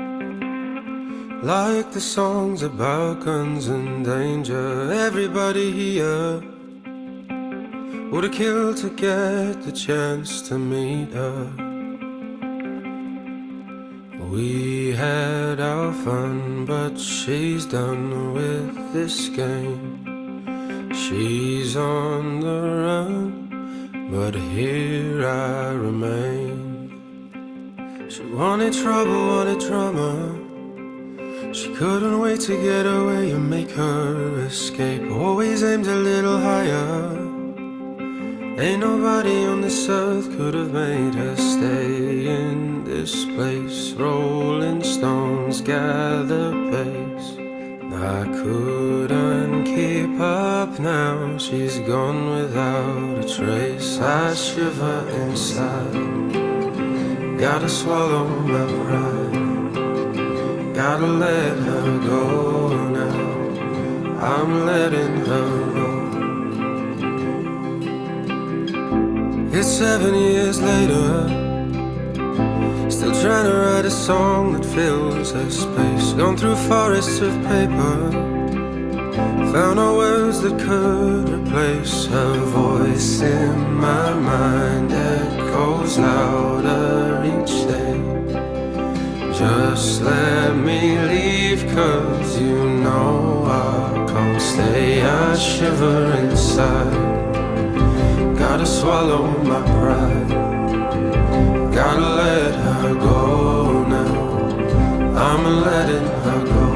Speaker 4: like the songs about guns and danger. Everybody here would have killed to get the chance to meet her. We had our fun, but she's done with this game. She's on the run, but here I remain. She wanted trouble, wanted drama. She couldn't wait to get away and make her escape. Always aimed a little higher. Ain't nobody on this earth could have made her stay in this place. Rolling stones gather pace. I couldn't keep up now. She's gone without a trace. I shiver inside. Gotta swallow my pride. Gotta let her go now. I'm letting her go. It's 7 years later, still trying to write a song that fills her space. Gone through forests of paper, found no words that could replace her voice. In my mind echoes louder each day. Just let me leave, 'cause you know I can't stay. I shiver inside. Gotta swallow my pride. Gotta let her go now. I'm letting her go.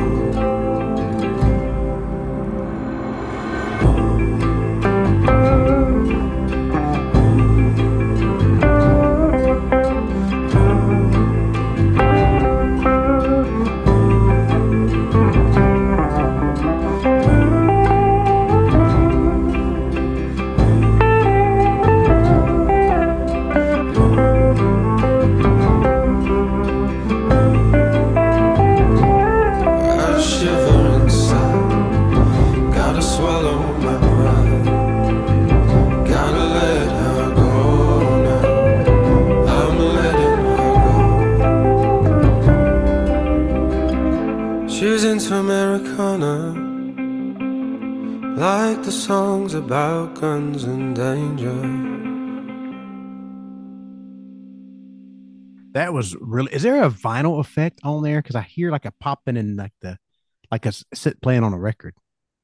Speaker 4: like the songs about guns and danger.
Speaker 2: That was really. Is there a vinyl effect on there? Because I hear like a popping in like a sit playing on a record.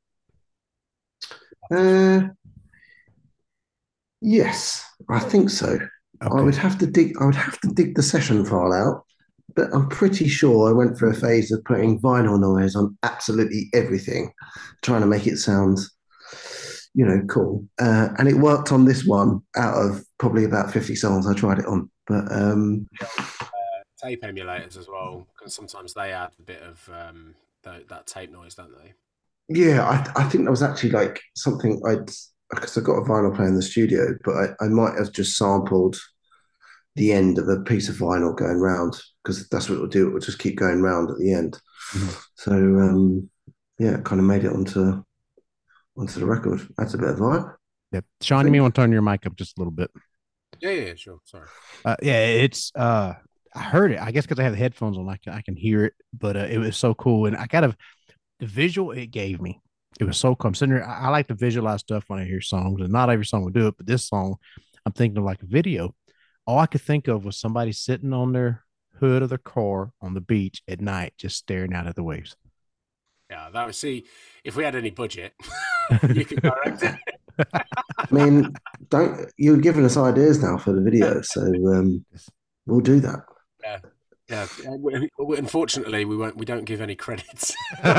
Speaker 1: Yes, I think so. I would
Speaker 2: Okay.
Speaker 1: have to dig. I would have to dig the session file out, but I'm pretty sure I went through a phase of putting vinyl noise on absolutely everything, trying to make it sound, cool. And it worked on this one out of probably about 50 songs I tried it on. But
Speaker 3: Tape emulators as well, because sometimes they add a bit of that tape noise, don't they?
Speaker 1: yeah, I think that was actually like something because I got a vinyl player in the studio, but I might have just sampled the end of a piece of vinyl going round because that's what it will do. It will just keep going round at the end.
Speaker 2: Mhm.
Speaker 1: So yeah, it kind of made it onto the record. That's a bit of vibe.
Speaker 2: Yep.
Speaker 1: I
Speaker 2: Sean, you may
Speaker 1: think.
Speaker 2: want to turn your mic up just a little bit.
Speaker 3: Yeah, sure. Sorry.
Speaker 2: Yeah, it's I heard it. I guess because I have the headphones on, I can hear it. But it was so cool, and I kind of the visual it gave me. It was so cool. I'm sitting here, I like to visualize stuff when I hear songs, and not every song will do it. But this song, I'm thinking of like a video. All I could think of was somebody sitting on their hood of their car on the beach at night, just staring out at the waves.
Speaker 3: Yeah, that was see if we had any budget, you could direct it.
Speaker 1: I mean, don't you're giving us ideas now for the video, so we'll do that.
Speaker 3: Yeah, yeah. Unfortunately, we won't. We don't give any credits.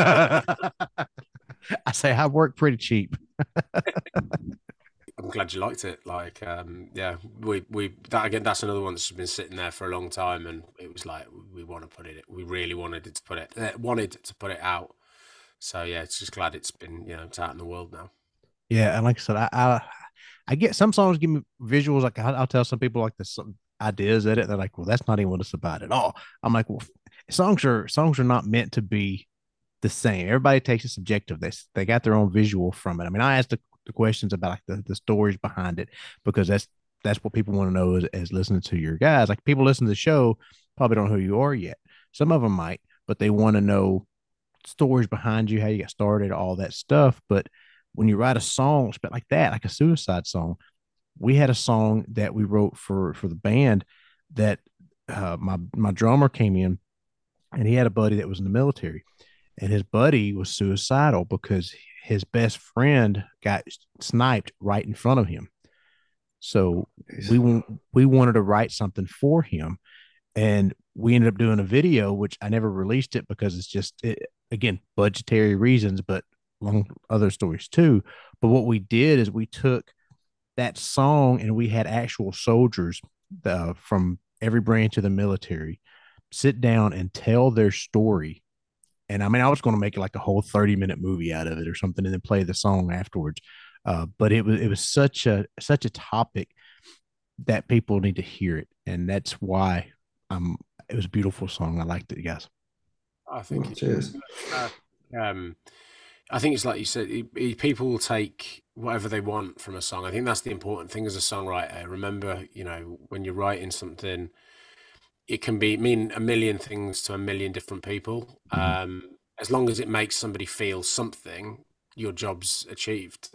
Speaker 2: I say I work pretty cheap.
Speaker 3: I'm glad you liked it. Like, yeah, we that again. That's another one that's been sitting there for a long time, and it was like we want to put it. We really wanted it to put it. Wanted to put it out. So yeah, it's just glad it's been it's out in the world now.
Speaker 2: Yeah, and like I said, I get some songs give me visuals. Like I'll tell some people like this some ideas at it. They're like, well, that's not even what it's about at all. I'm like, well, songs are not meant to be the same. Everybody takes it subjective. They got their own visual from it. I mean, I asked the questions about like the stories behind it because that's what people want to know as listening to your guys. Like people listen to the show probably don't know who you are yet. Some of them might, but they want to know stories behind you, how you got started, all that stuff. But when you write a song like that, like a suicide song, we had a song that we wrote for the band that my drummer came in and he had a buddy that was in the military and his buddy was suicidal because his best friend got sniped right in front of him. So we wanted to write something for him, and we ended up doing a video, which I never released it because it's just again budgetary reasons, but long other stories too. But what we did is we took that song and we had actual soldiers from every branch of the military sit down and tell their story. And I mean, I was going to make it like a whole 30-minute movie out of it or something and then play the song afterwards. But it was such a topic that people need to hear it. And that's why it was a beautiful song. I liked it, guys.
Speaker 3: I think
Speaker 1: Oh, cheers.
Speaker 3: um, I think it's like you said, people will take whatever they want from a song. I think that's the important thing as a songwriter. Remember, when you're writing something, it can mean a million things to a million different people. As long as it makes somebody feel something, your job's achieved.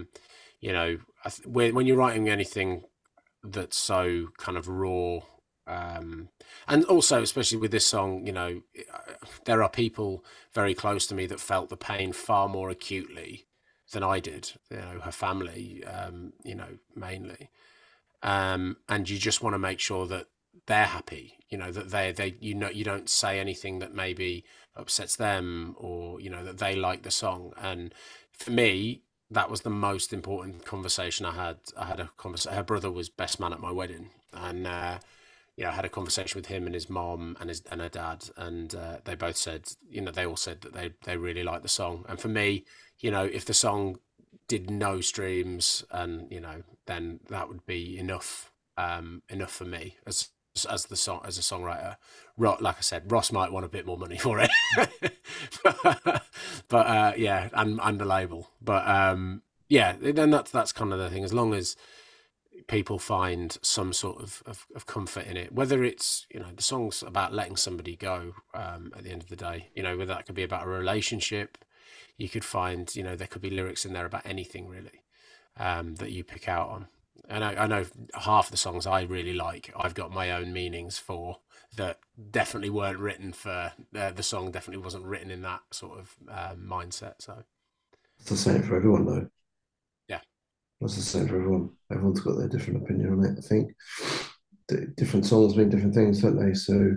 Speaker 3: When you're writing anything that's so kind of raw, and also especially with this song, there are people very close to me that felt the pain far more acutely than I did. Her family, mainly, and you just want to make sure that they're happy. That they you don't say anything that maybe upsets them, or that they like the song. And for me, that was the most important conversation I had. I had a conversation. Her brother was best man at my wedding, and I had a conversation with him and his mom and her dad, and they both said, they all said that they really liked the song. And for me, if the song did no streams, and then that would be enough, enough for me as a songwriter. Like I said, Ross might want a bit more money for it, but yeah, and the label, but yeah, then that's kind of the thing. As long as people find some sort of comfort in it, whether it's the song's about letting somebody go, at the end of the day, whether that could be about a relationship, you could find, there could be lyrics in there about anything really, that you pick out on. And I know half the songs I really like, I've got my own meanings for, that definitely weren't written for, the song definitely wasn't written in that sort of mindset. So
Speaker 1: It's the same for everyone, though.
Speaker 3: yeah,
Speaker 1: It's the same for everyone. Everyone's got their different opinion on it. I think different songs mean different things, don't they? So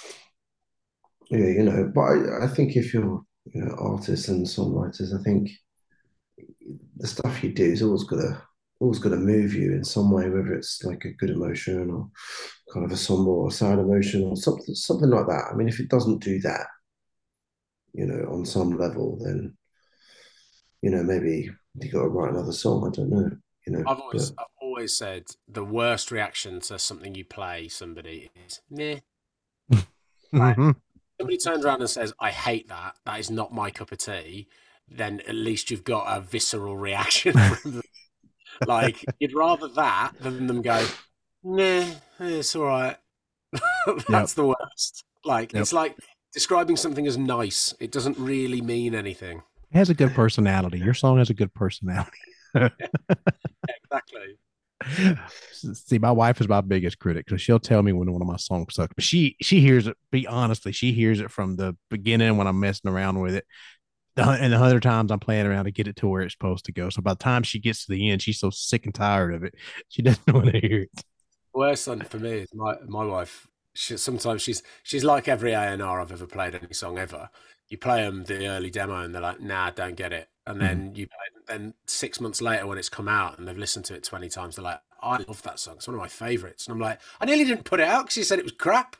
Speaker 1: yeah, but I think if you're artists and songwriters, I think the stuff you do is always gonna move you in some way, whether it's like a good emotion or kind of a somber or sad emotion or something like that. I mean, if it doesn't do that, on some level, then maybe you got to write another song. I don't know, but
Speaker 3: I've always said the worst reaction to something you play somebody is meh. Like, somebody turns around and says, "I hate that. That is not my cup of tea." Then at least you've got a visceral reaction from them. Like, you'd rather that than them go, "Nah, it's all right." That's the worst. Like, it's like describing something as nice. It doesn't really mean anything.
Speaker 2: It has a good personality. Your song has a good personality.
Speaker 3: Exactly.
Speaker 2: See, my wife is my biggest critic because she'll tell me when one of my songs sucks. But she hears it. She hears it from the beginning when I'm messing around with it, and the 100 times I'm playing around to get it to where it's supposed to go. So by the time she gets to the end, she's so sick and tired of it, she doesn't want to hear it.
Speaker 3: Worst one for me is my wife. Sometimes she's like every A&R I've ever played any song ever. You play them the early demo and they're like, "Nah, don't get it." And then then 6 months later when it's come out and they've listened to it 20 times, they're like, "I love that song. It's one of my favorites." And I'm like, "I nearly didn't put it out because you said it was crap."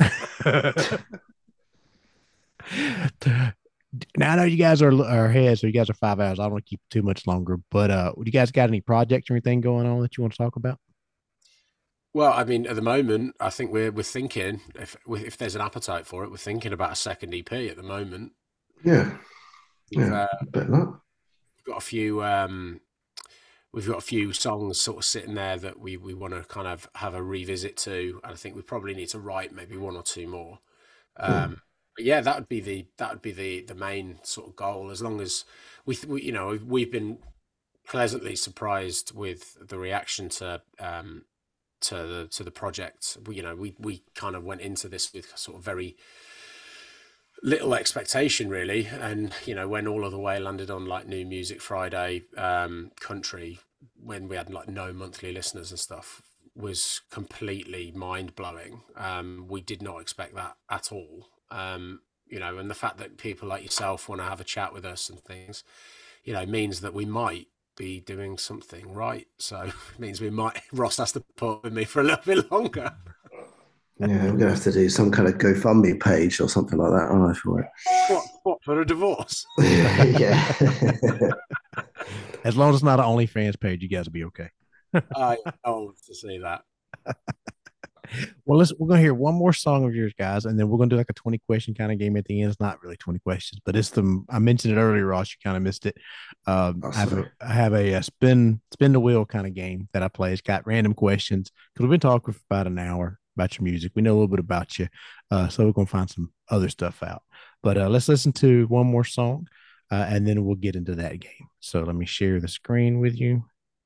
Speaker 2: Now I know you guys are ahead, so you guys are 5 hours. I don't want to keep it too much longer, but do you guys got any projects or anything going on that you want to talk about?
Speaker 3: Well, I mean, at the moment, I think we're thinking, if there's an appetite for it, we're thinking about a second EP at the moment.
Speaker 1: yeah,
Speaker 3: We've
Speaker 1: bet not.
Speaker 3: got a few we've got a few songs sort of sitting there that we want to kind of have a revisit to, and I think we probably need to write maybe one or two more. But yeah, that would be the main sort of goal. As long as we've been pleasantly surprised with the reaction to the project. We kind of went into this with sort of very little expectation really, and when All of the Way landed on like New Music Friday country, when we had like no monthly listeners and stuff, was completely mind-blowing. We did not expect that at all. And the fact that people like yourself want to have a chat with us and things, means that we might be doing something right. So it means Ross has to put up with me for a little bit longer.
Speaker 1: Yeah, we're gonna have to do some kind of GoFundMe page or something like that, aren't I, for it?
Speaker 3: What for a divorce?
Speaker 1: Yeah.
Speaker 2: As long as it's not an OnlyFans page, you guys will be okay.
Speaker 3: I hope to see that.
Speaker 2: Well, we're gonna hear one more song of yours, guys, and then we're gonna do like a 20 question kind of game at the end. It's not really 20 questions, but I mentioned it earlier, Ross. You kind of missed it. I have a spin the wheel kind of game that I play. It's got random questions because we've been talking for about an hour about your music. We know a little bit about you, so we're gonna find some other stuff out. But let's listen to one more song, and then we'll get into that game. So let me share the screen with you.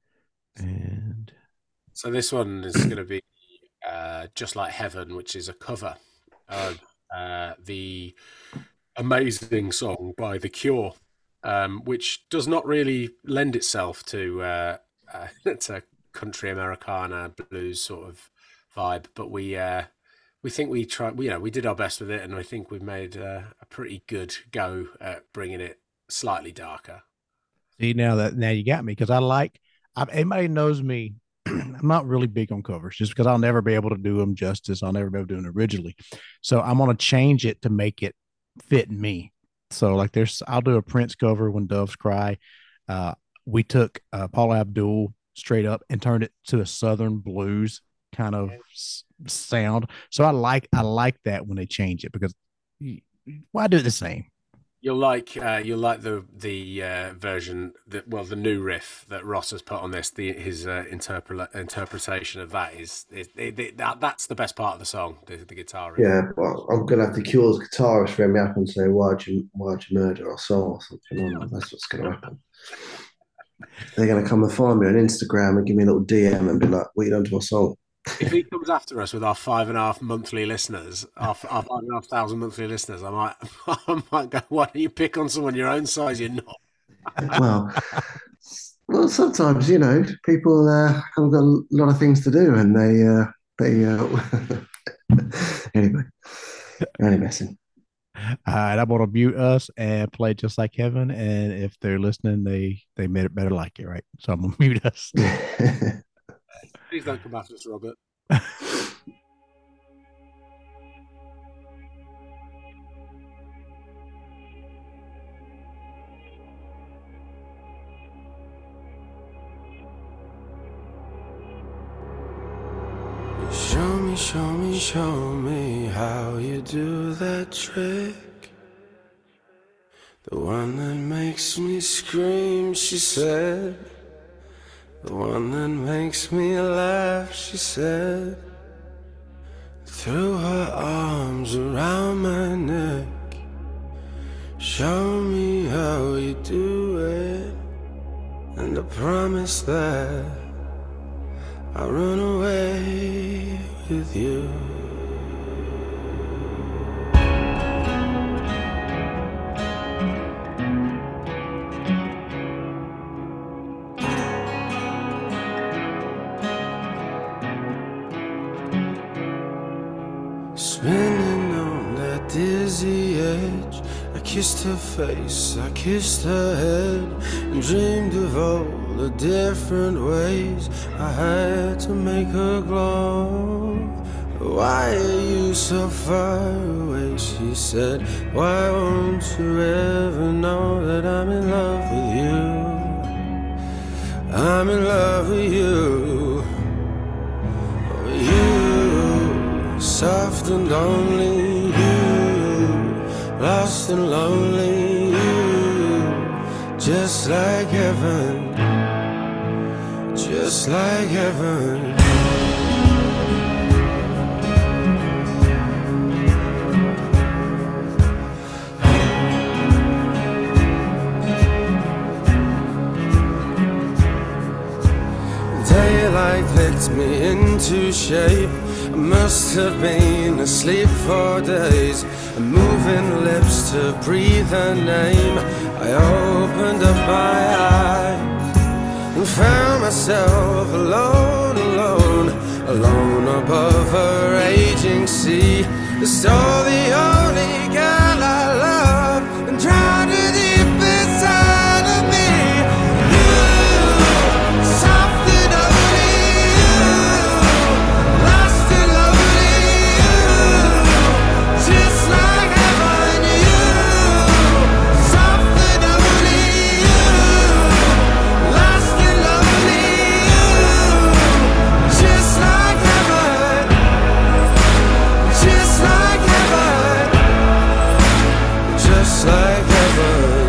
Speaker 2: And
Speaker 3: so this one is going to be Just Like Heaven, which is a cover of the amazing song by The Cure, which does not really lend itself to to country Americana blues sort of vibe, but we think we tried. We did our best with it, and I think we've made a pretty good go at bringing it slightly darker.
Speaker 2: See, now you got me because anybody knows me. I'm not really big on covers just because I'll never be able to do them justice. I'll never be able to do them originally. So I'm going to change it to make it fit me. So like I'll do a Prince cover When Doves Cry. We took Paula Abdul straight up and turned it to a Southern blues kind of sound. So I like that when they change it because why do it the same?
Speaker 3: You'll like the version the new riff that Ross has put on this. His interpretation of that that's the best part of the song. The guitar riff.
Speaker 1: Yeah, well, I'm gonna have the Cure's guitarist ring me up and say, why'd you murder our soul?" or something. I know that's what's gonna happen. They're gonna come and find me on Instagram and give me a little DM and be like, "What you done to my soul?"
Speaker 3: If he comes after us with our 5.5 monthly listeners, our 5,500 monthly listeners, I might I might go, "Why don't you pick on someone your own size? You're not."
Speaker 1: Well, well, sometimes people have got a lot of things to do, and they anyway, only messing.
Speaker 2: All right, I'm gonna mute us and play Just Like Heaven. And if they're listening, they made it better like it, right? So I'm gonna mute us.
Speaker 3: Please don't come after us, Robert.
Speaker 4: Show me how you do that trick. The one that makes me scream, she said. The one that makes me laugh, she said. Threw her arms around my neck. Show me how you do it. And I promise that I'll run away with you. Spinning on that dizzy edge, I kissed her face, I kissed her head, and dreamed of all the different ways I had to make her glow. Why are you so far away, she said. Why won't you ever know that I'm in love with you? I'm in love with you. You, soft and lonely, you, lost and lonely, you, just like heaven, just like heaven. Daylight licked me into shape. I must have been asleep for days, moving lips to breathe her name. I opened up my eyes and found myself alone, alone, alone above a raging sea. Stole the only girl I love and drowned her deep inside of me. You, soft and ugly, you, lost and lonely, you, just like heaven. You, soft and ugly, you, lost and lonely, you, just like heaven, just like heaven, just like heaven.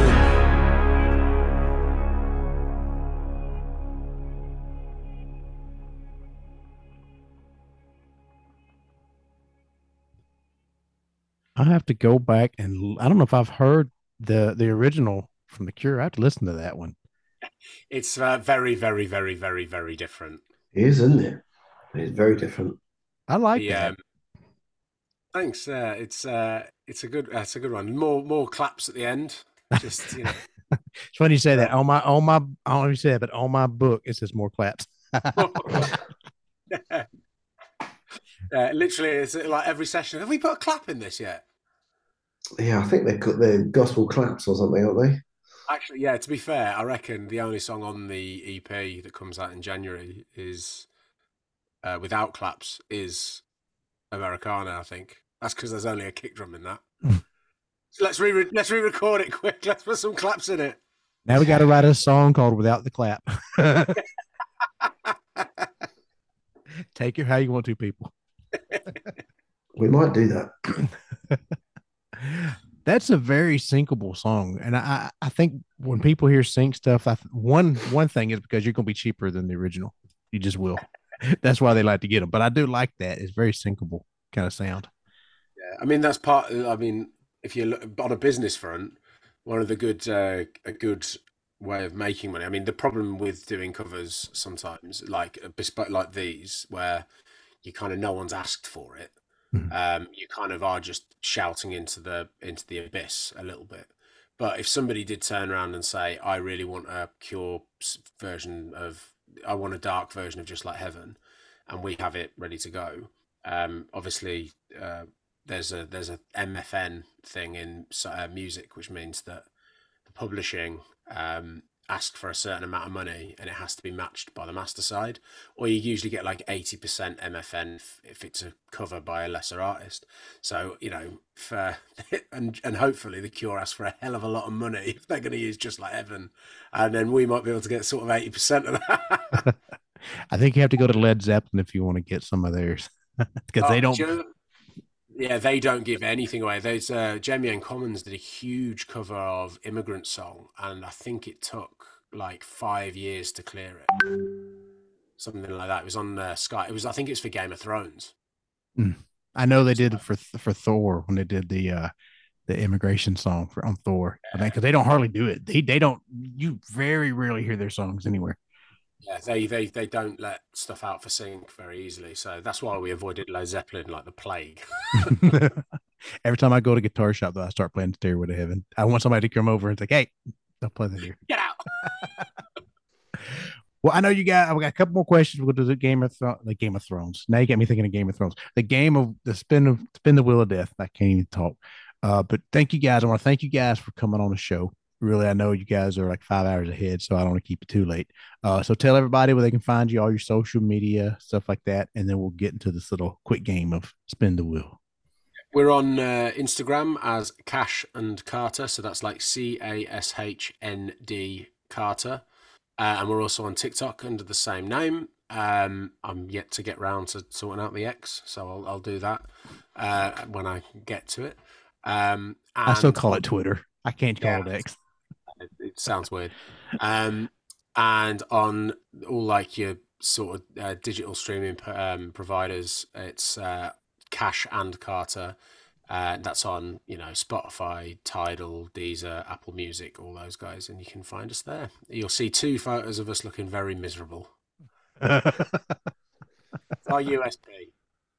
Speaker 2: I have to go back and I don't know if I've heard the original from The Cure. I have to listen to that one.
Speaker 3: It's very, very, very, very, very different.
Speaker 1: It is, isn't it? It's very different.
Speaker 2: I like that.
Speaker 3: Thanks. It's a good one. More claps at the end. Just
Speaker 2: It's funny you say that. On my, I don't know if you say that, but on my book it says more claps.
Speaker 3: Literally, it's like every session. Have we put a clap in this yet?
Speaker 1: Yeah, I think they've got their gospel claps or something, aren't they?
Speaker 3: Actually, yeah. To be fair, I reckon the only song on the EP that comes out in January is without claps is Americana. I think that's because there's only a kick drum in that. So let's re-record it quick. Let's put some claps in it.
Speaker 2: Now we got to write a song called "Without the Clap." Take it how you want to, people.
Speaker 1: We might do that.
Speaker 2: That's a very syncable song, and I think when people hear sync stuff, one thing is because you're going to be cheaper than the original. You just will. That's why they like to get them. But I do like that. It's very syncable kind of sound.
Speaker 3: Yeah, I mean that's part. I mean, if you look on a business front, one of the good a good way of making money. I mean, the problem with doing covers sometimes, like a bespoke like these, where you kind of no one's asked for it.
Speaker 2: Mhm.
Speaker 3: You kind of are just shouting into the abyss a little bit. But if somebody did turn around and say, "I really want a Cure version of, I want a dark version of Just Like Heaven," and we have it ready to go, obviously there's a MFN thing in music, which means that the publishing ask for a certain amount of money and it has to be matched by the master side, or you usually get like 80% MFN if it's a cover by a lesser artist. So for and hopefully the Cure ask for a hell of a lot of money if they're going to use Just Like Heaven, and then we might be able to get sort of 80% of that.
Speaker 2: I think you have to go to Led Zeppelin if you want to get some of theirs because they
Speaker 3: Oh,
Speaker 2: don't.
Speaker 3: yeah, they don't give anything away. There's Jamie and Commons did a huge cover of Immigrant Song, and I think it took like 5 years to clear it, something like that. It was on Sky. I think it was for Game of Thrones.
Speaker 2: Mm. I know they
Speaker 3: So,
Speaker 2: did it for Thor when they did the immigration song for on Thor. I think because they don't hardly do it. They don't. You very rarely hear their songs anywhere.
Speaker 3: yeah, they don't let stuff out for sync very easily. So that's why we avoided Led Zeppelin like the plague.
Speaker 2: Every time I go to Guitar Shop, though, I start playing Stairway to Heaven. I want somebody to come over and say, "Hey, don't play that here."
Speaker 3: Get out.
Speaker 2: Well, I know you got. We got a couple more questions. We'll do the Game of Thrones. Now you got me thinking of Game of Thrones. The game of the spin the wheel of death. I can't even talk. But thank you guys. I want to thank you guys for coming on the show. Really, I know you guys are like 5 hours ahead, so I don't want to keep it too late. So tell everybody where they can find you, all your social media stuff like that, and then we'll get into this little quick game of spin the wheel.
Speaker 3: We're on Instagram as Cash and Carter, so that's like CASHND Carter. And we're also on TikTok under the same name. I'm yet to get round to sorting out the X, so I'll do that when I get to it.
Speaker 2: I still call it Twitter. I can't call it X.
Speaker 3: It sounds weird. And on all like your sort of digital streaming providers, it's Cash and Carter. That's on, Spotify, Tidal, Deezer, Apple Music, all those guys, and you can find us there. You'll see 2 photos of us looking very miserable. It's our USP.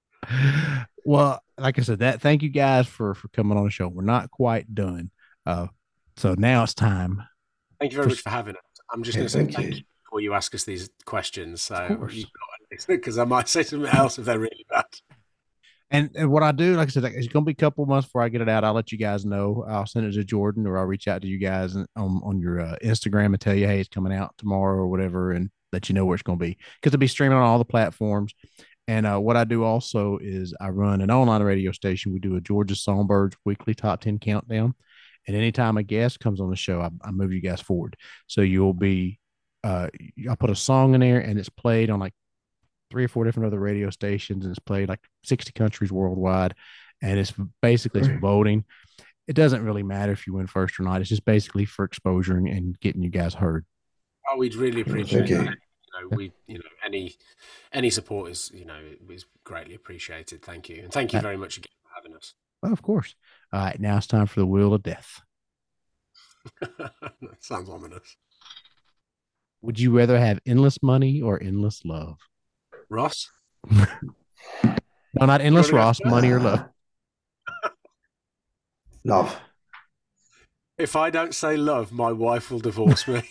Speaker 2: Well, like I said, thank you guys for coming on the show. We're not quite done. So now it's time.
Speaker 3: Thank you very much for having us. I'm just going to say
Speaker 1: thank
Speaker 3: thank
Speaker 1: you.
Speaker 3: you before you ask us these questions.
Speaker 2: Of
Speaker 3: So
Speaker 2: course.
Speaker 3: because I might say something else if they're really bad.
Speaker 2: And what I do, like I said, it's going to be a couple months before I get it out. I'll let you guys know. I'll send it to Jordan, or I'll reach out to you guys on your Instagram and tell you, hey, it's coming out tomorrow or whatever, and let you know where it's going to be because it'll be streaming on all the platforms. And what I do also is I run an online radio station. We do a Georgia Songbirds weekly top 10 countdown. And anytime a guest comes on the show, I move you guys forward. So you'll be, I'll put a song in there and it's played on like 3 or 4 different other radio stations and it's played like 60 countries worldwide. And it's basically it's voting. It doesn't really matter if you win first or not. It's just basically for exposure and getting you guys heard.
Speaker 3: Oh, we'd really appreciate
Speaker 1: Thank
Speaker 3: that.
Speaker 1: you.
Speaker 3: We, any support is, is greatly appreciated. Thank you, and thank you very much again for having us.
Speaker 2: Well, of course. All right, now it's time for the wheel of death.
Speaker 3: That sounds ominous.
Speaker 2: Would you rather have endless money or endless love?
Speaker 3: Ross?
Speaker 2: No, not endless
Speaker 3: You wanna go
Speaker 2: Ross, money or love.
Speaker 1: Love.
Speaker 3: If I don't say love, my wife will divorce me.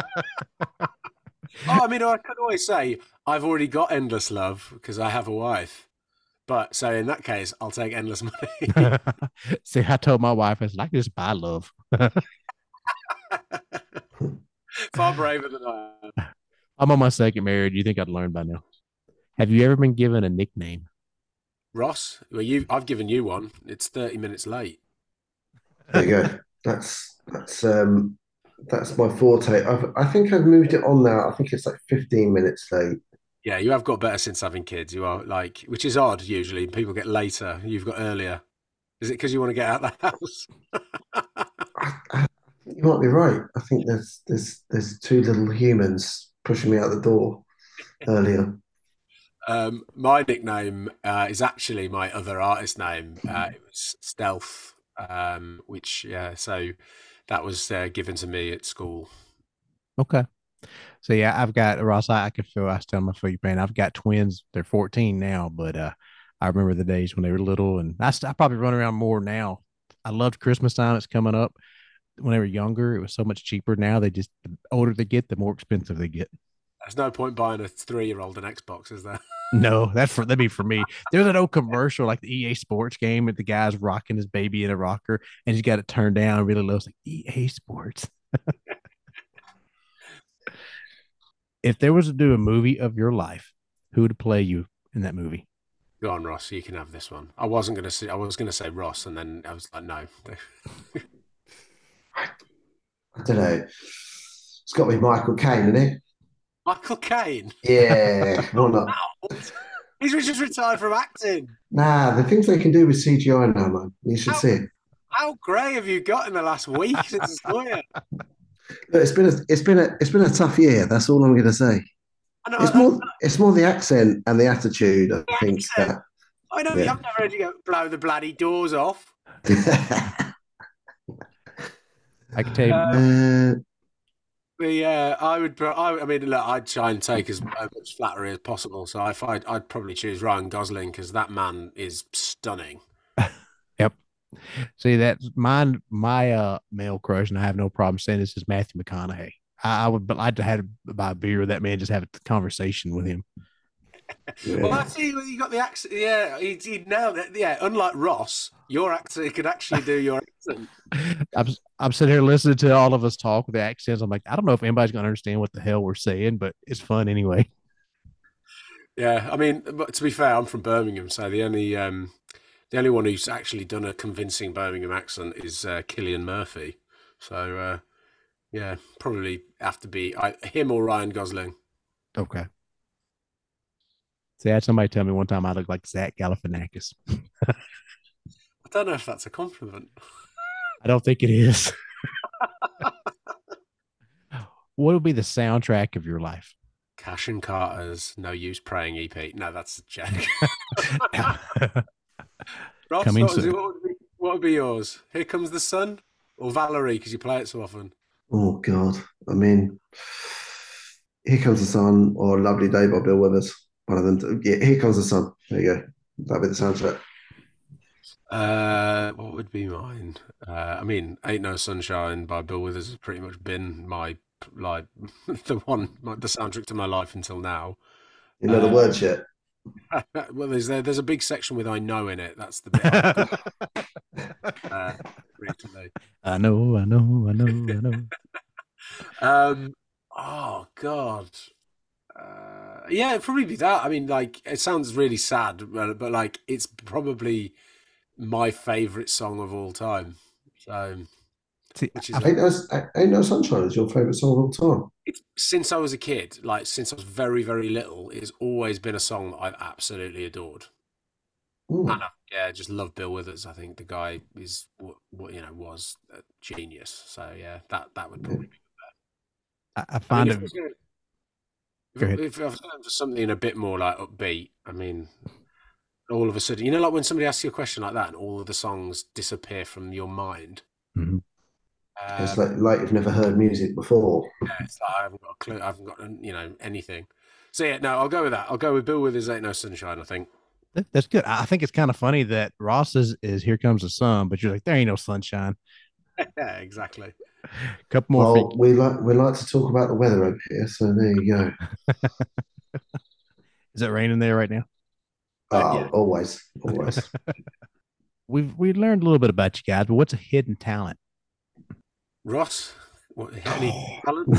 Speaker 3: I mean, I could always say I've already got endless love because I have a wife. But so in that case, I'll take endless money.
Speaker 2: See, I told my wife, I said, I can just buy love.
Speaker 3: Far braver than I am.
Speaker 2: I'm on my second marriage. You think I'd learn by now? Have you ever been given a nickname?
Speaker 3: Ross, well, I've given you one. It's 30 minutes late.
Speaker 1: There you go. That's my forte. I think I've moved it on now. I think it's like 15 minutes late.
Speaker 3: Yeah, you have got better since having kids. You are like, which is odd usually. People get later. You've got earlier. Is it because you want to get out of the house?
Speaker 1: I think you might be right. I think there's two little humans pushing me out the door earlier.
Speaker 3: My nickname is actually my other artist name. It was Stealth, which so that was given to me at school.
Speaker 2: Okay. So yeah, I've got Ross. I can feel. I was telling my feel your pain. I've got twins. They're 14 now, but I remember the days when they were little, and I probably run around more now. I loved Christmas time. It's coming up. When they were younger, it was so much cheaper. Now the older they get, the more expensive they get.
Speaker 3: There's no point buying a 3-year-old an Xbox, is there?
Speaker 2: No, that'd be for me. There's an old commercial like the EA Sports game, and the guy's rocking his baby in a rocker, and he's got it turned down really low. It's like EA Sports. If there was to do a movie of your life, who would play you in that movie?
Speaker 3: Go on, Ross. You can have this one. I was going to say Ross, and then I was like, no.
Speaker 1: I don't know. It's got to be Michael Caine, isn't it?
Speaker 3: Michael Caine.
Speaker 1: Yeah, why not?
Speaker 3: He's just retired from acting.
Speaker 1: Nah, the things they can do with CGI now, man. You should see it.
Speaker 3: How grey have you got in the last week since I saw you?
Speaker 1: Look, it's been a tough year. That's all I'm going to say. It's more the accent and the attitude. I think that.
Speaker 3: I know. Yeah. I've never heard you go blow the bloody doors off.
Speaker 2: I can tell you.
Speaker 3: I mean, look, I'd try and take as much flattery as possible. So I'd probably choose Ryan Gosling because that man is stunning.
Speaker 2: Yep. See, that's my male crush, and I have no problem saying this is Matthew McConaughey. But I'd have to buy a beer with that man, just have a conversation with him.
Speaker 3: Yeah. Well, I see you got the accent. Yeah, he nailed it. Yeah, unlike Ross, your actor could actually do your accent.
Speaker 2: I'm sitting here listening to all of us talk with the accents. I'm like, I don't know if anybody's going to understand what the hell we're saying, but it's fun anyway.
Speaker 3: Yeah, I mean, but to be fair, I'm from Birmingham, so the only one who's actually done a convincing Birmingham accent is Cillian Murphy. So yeah, probably have to be him or Ryan Gosling.
Speaker 2: Okay. See, I had somebody tell me one time I look like Zach Galifianakis.
Speaker 3: I don't know if that's a compliment.
Speaker 2: I don't think it is. What would be the soundtrack of your life?
Speaker 3: Cash and Carter's No Use Praying EP. No, that's a joke. Ross, what would be yours? Here Comes the Sun or Valerie, because you play it so often?
Speaker 1: Oh, God. I mean, Here Comes the Sun or Lovely Day by Bill Withers. One of them. Yeah, Here Comes the Sun. There you go. That'd be the soundtrack.
Speaker 3: What would be mine? I mean, Ain't No Sunshine by Bill Withers has pretty much been my the soundtrack to my life until now.
Speaker 1: You know the words yet?
Speaker 3: Well, there's a big section with "I know" in it. That's the bit.
Speaker 2: I know.
Speaker 3: Oh God. Yeah, it'd probably be that. I mean, like, it sounds really sad, but like, it's probably my favorite song of all time. So,
Speaker 1: Ain't No Sunshine is your favorite song of all time.
Speaker 3: Since I was a kid, like since I was very, very little, it has always been a song that I've absolutely adored. And I just love Bill Withers. I think the guy is what was a genius. So yeah, that would probably be
Speaker 2: there. I find it.
Speaker 3: If I was going for something a bit more like upbeat, I mean, all of a sudden, like when somebody asks you a question like that, and all of the songs disappear from your mind.
Speaker 2: Mm-hmm.
Speaker 1: It's like you've never heard music before.
Speaker 3: Yeah, it's like I haven't got a clue. I haven't got anything. So yeah, no, I'll go with that. I'll go with Bill Withers' "Ain't No Sunshine." I think
Speaker 2: that's good. I think it's kind of funny that Ross is "Here Comes the Sun," but you're like, there ain't no sunshine.
Speaker 3: Yeah, exactly.
Speaker 2: Couple more.
Speaker 1: Well, we like to talk about the weather over here, so there you go.
Speaker 2: Is it raining there right now?
Speaker 1: Yeah. Always.
Speaker 2: We learned a little bit about you guys, but what's a hidden talent?
Speaker 3: Ross, any talent?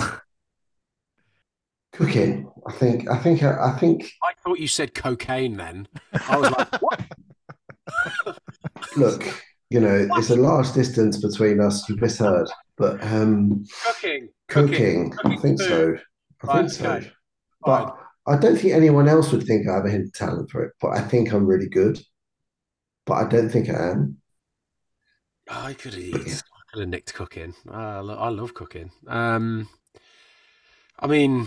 Speaker 1: Cooking. I think. I
Speaker 3: thought you said cocaine. Then I was like, what?
Speaker 1: Look, it's a large distance between us. You misheard, but cooking. I think so.
Speaker 3: Okay.
Speaker 1: But I don't think anyone else would think I have a hidden talent for it. But I think I'm really good. But I don't think I am.
Speaker 3: I could have nicked cooking. I love cooking. I mean,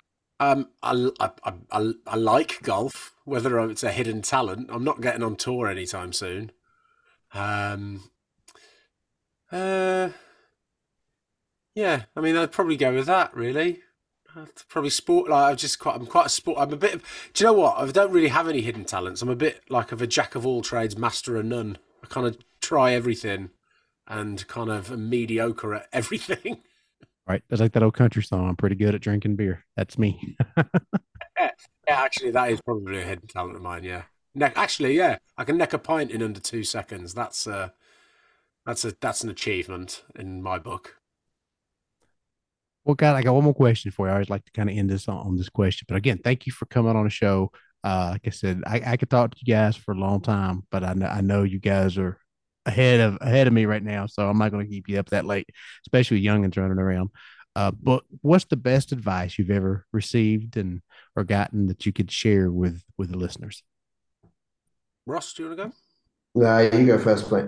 Speaker 3: I like golf. Whether it's a hidden talent, I'm not getting on tour anytime soon. Um, uh, yeah, I mean, I'd probably go with that. Really, probably sport. Like I'm quite a sport. I'm a bit of. Do you know what? I don't really have any hidden talents. I'm a bit like of a jack of all trades, master of none. I kind of try everything, and kind of am mediocre at everything.
Speaker 2: Right. It's like that old country song. I'm pretty good at drinking beer. That's me.
Speaker 3: Yeah, yeah, actually, that is probably a hidden talent of mine. Yeah, actually, yeah, I can neck a pint in under 2 seconds. That's an achievement in my book.
Speaker 2: Well, God, I got one more question for you. I always like to kind of end this on this question. But again, thank you for coming on the show. Like I said, I could talk to you guys for a long time, but I know you guys are ahead of me right now, so I'm not going to keep you up that late, especially with youngins running around. But what's the best advice you've ever received and or gotten that you could share with the listeners?
Speaker 3: Ross, do you want to go?
Speaker 1: No, you go first, mate.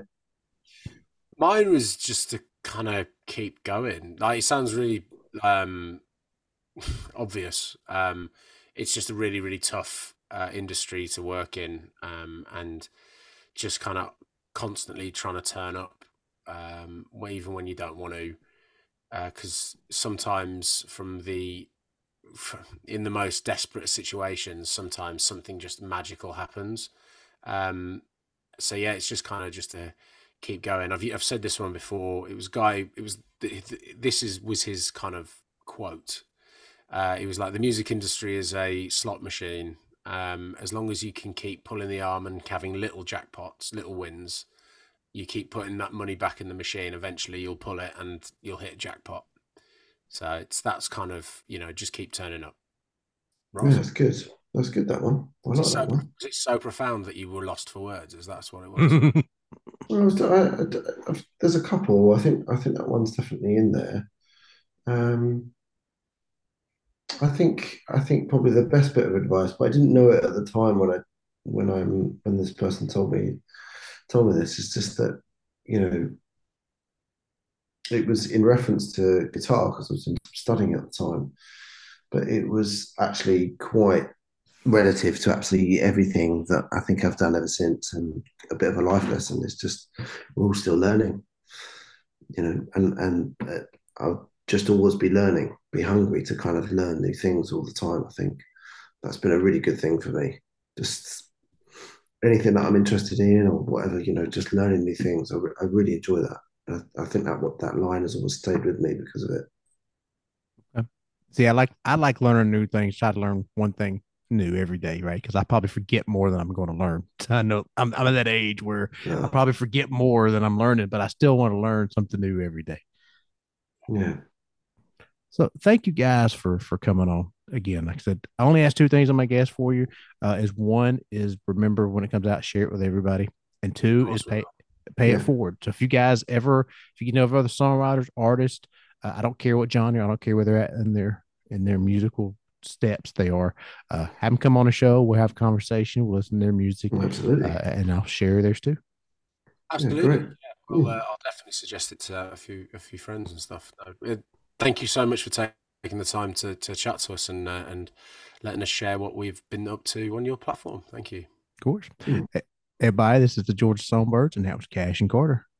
Speaker 3: Mine was just to kind of keep going. Like, it sounds really um, obvious. It's just a really, really tough industry to work in, and just kind of constantly trying to turn up, even when you don't want to. Because sometimes in the most desperate situations, sometimes something just magical happens. Um, so yeah, it's just kind of just to keep going. I've said this one before. It was Guy. It was this is was his kind of quote. It was like the music industry is a slot machine. As long as you can keep pulling the arm and having little jackpots, little wins, you keep putting that money back in the machine. Eventually, you'll pull it and you'll hit a jackpot. So that's kind of just keep turning up.
Speaker 1: Yeah,
Speaker 3: Ross,
Speaker 1: that's good. That's good, that one. I like that one.
Speaker 3: was it so profound that you were lost for words? Is that's what it was?
Speaker 1: Well, there's a couple. I think that one's definitely in there. Um, I think probably the best bit of advice, but I didn't know it at the time when this person told me this. Is just that you know it was in reference to guitar because I was studying at the time, but it was actually quite relative to absolutely everything that I think I've done ever since, and a bit of a life lesson. It's just we're all still learning, and I'll just always be learning, be hungry to kind of learn new things all the time. I think that's been a really good thing for me. Just anything that I'm interested in or whatever, just learning new things. I really enjoy that. I think that line has always stayed with me because of it.
Speaker 2: See, I like learning new things. Try to learn one thing new every day, right? Because I probably forget more than I'm going to learn. I know I'm at that age where I
Speaker 1: Yeah,
Speaker 2: probably forget more than I'm learning, but I still want to learn something new every day.
Speaker 1: yeah,
Speaker 2: So thank you guys for coming on again. Like I said, I only asked two things on my guest for you. Is one is remember when it comes out, share it with everybody, and
Speaker 3: Of
Speaker 2: two is
Speaker 3: course we will.
Speaker 2: pay it
Speaker 1: yeah.
Speaker 2: forward. So if you know of other songwriters, artists, I don't care what genre, I don't care where they're at in their musical steps they are. Have them come on a show. We'll have a conversation. We'll listen to their music,
Speaker 1: Absolutely.
Speaker 2: and I'll share theirs too.
Speaker 1: Yeah,
Speaker 3: Absolutely.
Speaker 1: great.
Speaker 3: Yeah. Well,
Speaker 1: Mm.
Speaker 3: I'll definitely suggest it to a few friends and stuff. Thank you so much for taking the time to chat to us and letting us share what we've been up to on your platform. Thank you.
Speaker 2: Of course.
Speaker 1: Mm.
Speaker 2: Everybody, this is the Georgia Songbirds, and that was Cash and Carter.